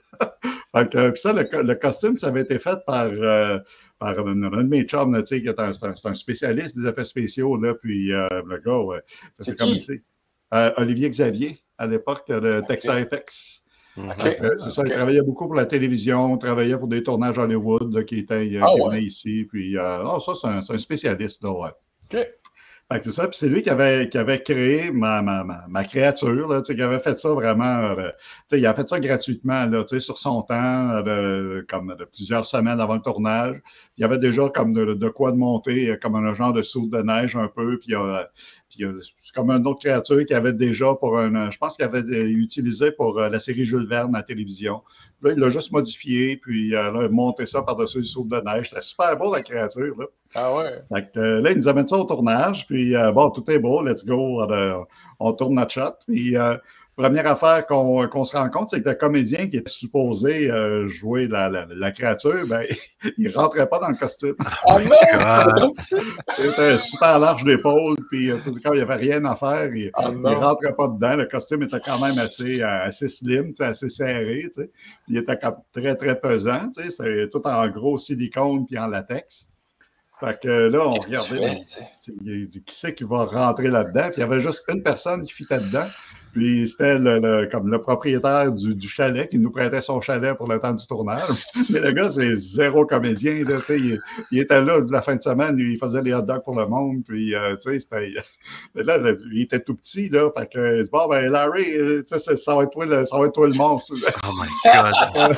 Fait que, puis ça, le, le costume, ça avait été fait par, euh, par un, un de mes chums, tu sais, qui est un, c'est un, c'est un spécialiste des effets spéciaux, là, puis euh, le gars, ouais, c'est, c'est comme, tu sais, euh, Olivier Xavier, à l'époque, de okay. TexaFX. Okay. Euh, c'est ça, okay. Il travaillait beaucoup pour la télévision, travaillait pour des tournages Hollywood, là, qui étaient, euh, ah, qui ouais. venaient ici, puis, euh, oh, ça, c'est un, c'est un spécialiste, là, ouais. OK. Fait que c'est ça, puis c'est lui qui avait, qui avait créé ma, ma, ma, ma créature, là, qui avait fait ça vraiment, euh, il a fait ça gratuitement, là, sur son temps, euh, comme de plusieurs semaines avant le tournage. Il y avait déjà comme de, de quoi de monter, comme un genre de soude de neige un peu, puis, euh, puis euh, c'est comme une autre créature qu'il avait déjà pour un, je pense qu'il avait utilisé pour euh, la série Jules Verne à la télévision. Là, il l'a juste modifié, puis euh, là, monté ça par-dessus le soude de neige. C'était super beau, la créature, là. Ah ouais? Fait que, euh, là, il nous amène ça au tournage, puis euh, bon, tout est beau, let's go, euh, on tourne notre shot. Puis, euh, première affaire qu'on, qu'on se rend compte, c'est que le comédien qui était supposé euh, jouer la, la, la créature, ben, il rentrait pas dans le costume. Oh non! C'était super large d'épaule, puis tu sais, quand il n'y avait rien à faire, il, oh il rentrait pas dedans. Le costume était quand même assez, assez slim, assez serré, tu sais. Il était très, très pesant, tu sais. C'était tout en gros silicone puis en latex. Fait que là, on Qu'est-ce regardait, il dit, qui c'est qui va rentrer là-dedans? Puis il y avait juste une personne qui fitait dedans. Puis c'était le, le, comme le propriétaire du, du chalet qui nous prêtait son chalet pour le temps du tournage. Mais le gars, c'est zéro comédien. Là, il, il était là la fin de semaine, il faisait les hot dogs pour le monde. Puis, euh, tu sais, c'était. Là, là, il était tout petit. Là, fait que, il dit, bon, ben, Larry, ça, ça, va être toi le, ça va être toi le monstre. Oh my God!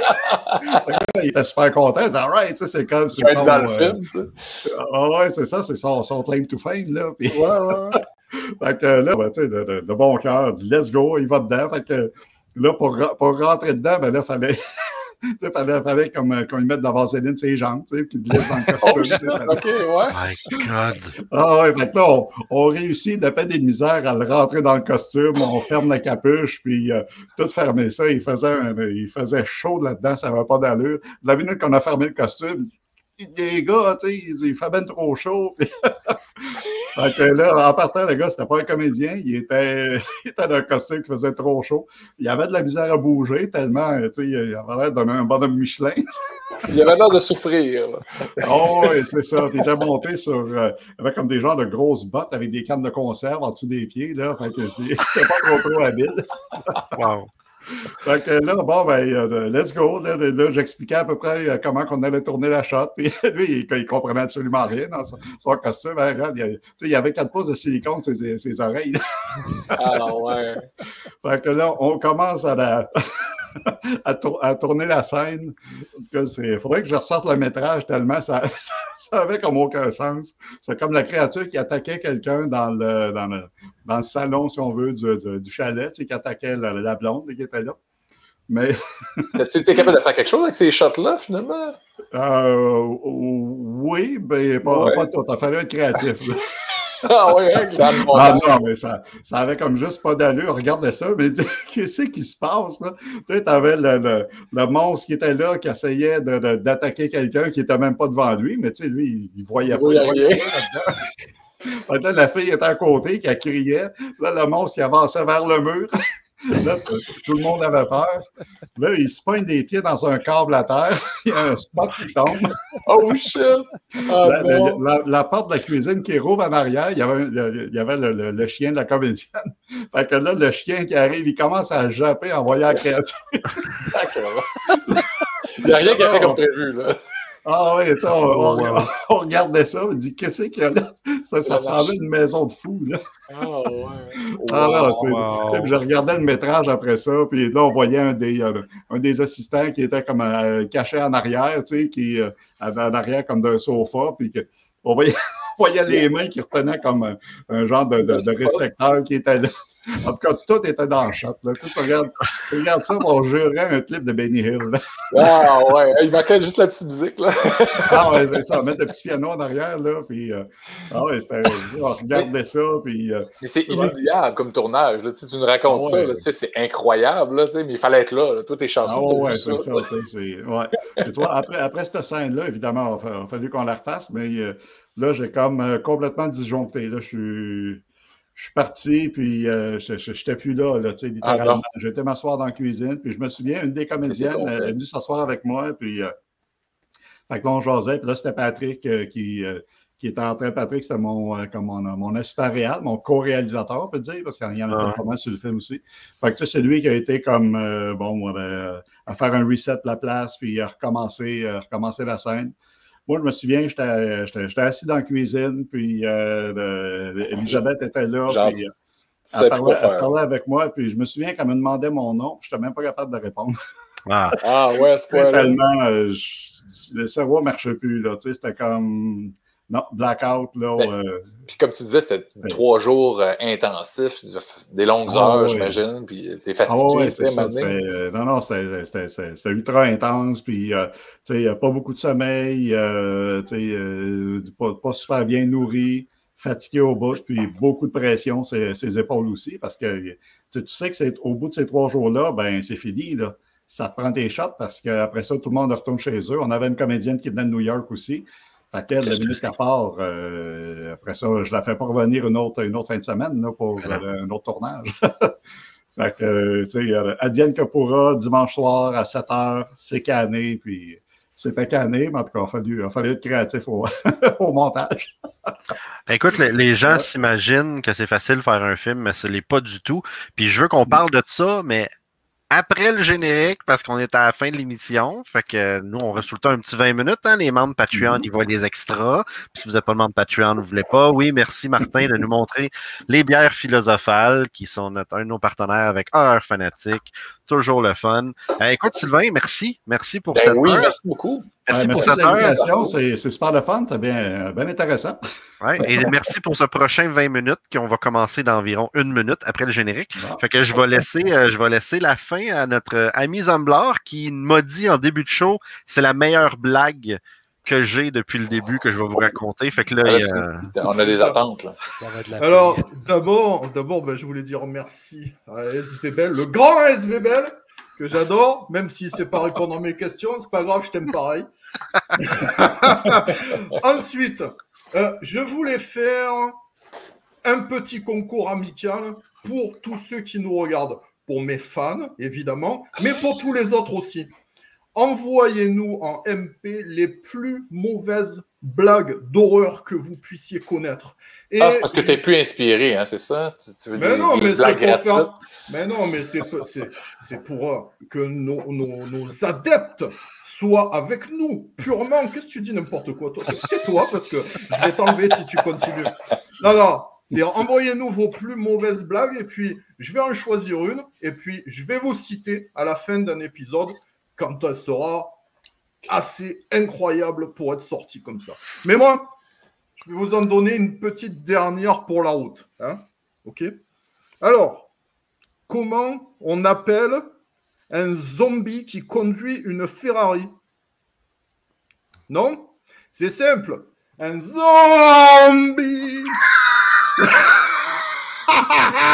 Là, il était super content. Il dit, all right, c'est comme. C'est son, dans le euh, film, tu sais. Ah ouais, c'est ça, c'est son, son claim to fame. Là, puis, ouais, ouais. Fait que là, ben, tu sais, de, de, de bon cœur, dit let's go, il va dedans. Fait que là, pour, pour rentrer dedans, ben là, il fallait, fallait, fallait comme, qu'on lui mette de la vaseline sur ses jambes, tu sais, puis qu'il laisse dans le costume. Oh, OK, ouais. My God. Ah ouais, fait que là, on, on réussit de peine et de misère à le rentrer dans le costume, on ferme la capuche, puis euh, tout fermé ça. Il faisait, un, il faisait chaud là-dedans, ça n'avait pas d'allure. La minute qu'on a fermé le costume, les gars, tu sais, il fait ben trop chaud. Fait que là, en partant, le gars, c'était pas un comédien, il était, il était dans un costume qui faisait trop chaud. Il avait de la misère à bouger tellement, tu sais, il avait l'air de donner un bonhomme Michelin. Il avait l'air de souffrir. Oh, oui, c'est ça. Puis il était monté sur, euh, avec comme des genres de grosses bottes avec des cannes de conserve en dessous des pieds, là. Fait que c'était pas trop trop habile. Wow. Fait que là, bon, ben, euh, let's go. Là, là j'expliquais à peu près euh, comment on allait tourner la shot. Puis lui, il, il comprenait absolument rien dans son, son costume. Hein, regarde, il, il y avait quatre pouces de silicone sur ses, ses oreilles. Ah ouais. Fait que là, on commence à, la, à, tour, à tourner la scène. Il faudrait que je ressorte le métrage tellement ça, ça, ça avait comme aucun sens. C'est comme la créature qui attaquait quelqu'un dans le, dans le, dans le salon, si on veut, du, du, du chalet, tu sais, qui attaquait la, la blonde qui était là. Mais. As-tu été capable de faire quelque chose avec ces shots-là, finalement? Euh, oui, mais pas, ouais. pas tout. Il a fallu être créatif. Là. Ah oui, hein, ah non, mais ça, ça avait comme juste pas d'allure. Regardez ça, mais qu'est-ce qui se passe, là? Tu sais, t'avais le, le, le monstre qui était là, qui essayait de, de, d'attaquer quelqu'un qui était même pas devant lui, mais tu sais, lui, il voyait il pas. Il voyait rien. Fait que là, la fille était à côté, qui criait. Là, le monstre qui avançait vers le mur. Là, tout le monde avait peur. Là, il se pogne des pieds dans un câble à terre. Il y a un spot qui tombe. Oh shit! Oh, la, la, la, la porte de la cuisine qui rouvre en arrière, il y avait, il y avait le, le, le chien de la comédienne. Fait que là, le chien qui arrive, il commence à japper en voyant la créature. Il n'y a rien qui a fait comme prévu, là. Ah oui, ça, on, on, on, on regardait ça, on dit qu'est-ce qu'il y a là? Ça, ça ressemblait à une maison de fou, là. Ah ouais. Ah wow, non, c'est, wow. Je regardais le métrage après ça, puis là, on voyait un des, euh, un des assistants qui était comme euh, caché en arrière, tu sais, qui euh, avait en arrière comme d'un sofa, puis que, on voyait. On voyait les mains qui retenaient comme un, un genre de, de, de réflecteur qui était là. En tout cas, tout était dans le shot. Là. Tu, sais, tu, regardes, tu regardes ça, on jurerait un clip de Benny Hill. Là. Ah ouais, il manquait juste la petite musique. Là. Ah ouais, c'est ça. Mettre le petit piano en arrière. Là, puis, euh, ah ouais, c'était, on regardait ça. Puis, euh, mais c'est inoubliable comme tournage. Là, tu, sais, tu nous racontes ah ouais, ça. Là, tu sais, c'est incroyable. Là, tu sais, mais il fallait être là. là. Toi, tes chansons, ah ouais, tout c'est ça. ça c'est, ouais. Et toi, après, après cette scène-là, évidemment, il a fallu qu'on la refasse, mais euh, là, j'ai comme euh, complètement disjoncté. Là, je suis, je suis parti, puis euh, je n'étais plus là, là tu sais, littéralement. Ah, j'étais m'asseoir dans la cuisine, puis je me souviens, une des comédiennes est venue s'asseoir avec moi, puis euh, fait que là, on jasait, puis là, c'était Patrick euh, qui, euh, qui était en train. Patrick, c'était mon, euh, comme mon, mon assistant réel, mon co-réalisateur, on peut dire, parce qu'il y en a ah. pas mal sur le film aussi. Fait que c'est lui qui a été comme, euh, bon, euh, à faire un reset de la place, puis à recommencer, euh, recommencer la scène. Moi, je me souviens, j'étais, j'étais, j'étais assis dans la cuisine, puis euh, euh, Elisabeth était là, genre, puis euh, elle, parlait, elle parlait avec moi, puis je me souviens qu'elle me demandait mon nom, puis je n'étais même pas capable de répondre. Ah, ah ouais, c'est pas tellement, euh, je, le cerveau ne marchait plus, là, tu sais, c'était comme... Non, blackout, là. Ben, euh... Puis comme tu disais, c'était ouais. trois jours euh, intensifs, des longues ah, heures, ouais. j'imagine, puis t'es fatigué. Ah, ouais, c'est ça, euh, non, non, c'était, c'était, c'était, c'était ultra intense, puis euh, tu sais, pas beaucoup de sommeil, euh, tu sais, euh, pas, pas super bien nourri, fatigué au bout, puis beaucoup de pression sur ses épaules aussi, parce que tu sais que c'est au bout de ces trois jours-là, ben c'est fini, là. Ça te prend tes shots, parce qu'après ça, tout le monde retourne chez eux. On avait une comédienne qui venait de New York aussi. Fait qu'elle, la minute qu'elle part, euh, après ça, je la fais pas revenir une autre, une autre fin de semaine là, pour euh, un autre tournage. Fait que, tu sais, advienne que pourra, dimanche soir à sept heures, c'est canné, puis c'était canné, mais en tout cas, il a fallu, il a fallu être créatif au, au montage. Écoute, les gens ouais. s'imaginent que c'est facile de faire un film, mais ce n'est pas du tout. Puis je veux qu'on parle de ça, mais après le générique, parce qu'on est à la fin de l'émission, fait que nous, on reste tout le temps un petit vingt minutes, hein, les membres Patreon, ils voient les extras, puis si vous n'êtes pas le membre Patreon, vous ne voulez pas, oui, merci Martin de nous montrer les bières philosophales, qui sont notre, un de nos partenaires avec Horreur Fanatique, toujours le fun. Euh, écoute Sylvain, merci, merci pour ben cette oui, heure. merci beaucoup. Merci, ouais, pour merci cette heure. C'est, c'est super le fun, c'est bien, bien intéressant. Ouais, et merci pour ce prochain vingt minutes qu'on va commencer d'environ une minute après le générique. Bon. Fait que je vais laisser, euh, je vais laisser la fin à notre ami Zamblar qui m'a dit en début de show, c'est la meilleure blague que j'ai depuis le début que je vais vous raconter. Fait que là, Alors, il, euh... on a des attentes. Là. Alors, d'abord, d'abord ben, je voulais dire merci à S V Bell, le grand S V Bell, que j'adore, même s'il ne sait pas répondre à mes questions, c'est pas grave, je t'aime pareil. Ensuite, euh, je voulais faire un petit concours amical pour tous ceux qui nous regardent. Pour mes fans, évidemment, mais pour tous les autres aussi. Envoyez-nous en M P les plus mauvaises blagues d'horreur que vous puissiez connaître. Et ah, c'est parce que tu n'es plus inspiré, hein, c'est ça? Tu, tu veux mais, des, non, des mais blagues gratuites? faire... mais non, mais c'est c'est pour euh, que nos, nos, nos adeptes soient avec nous, purement. Qu'est-ce que tu dis n'importe quoi? Toi, tais-toi, parce que je vais t'enlever si tu continues. Non, non, c'est envoyez-nous vos plus mauvaises blagues, et puis je vais en choisir une, et puis je vais vous citer à la fin d'un épisode, quand elle sera assez incroyable pour être sortie comme ça. Mais moi, je vais vous en donner une petite dernière pour la route. Hein, ok? Alors, comment on appelle un zombie qui conduit une Ferrari? Non? C'est simple. Un zombie.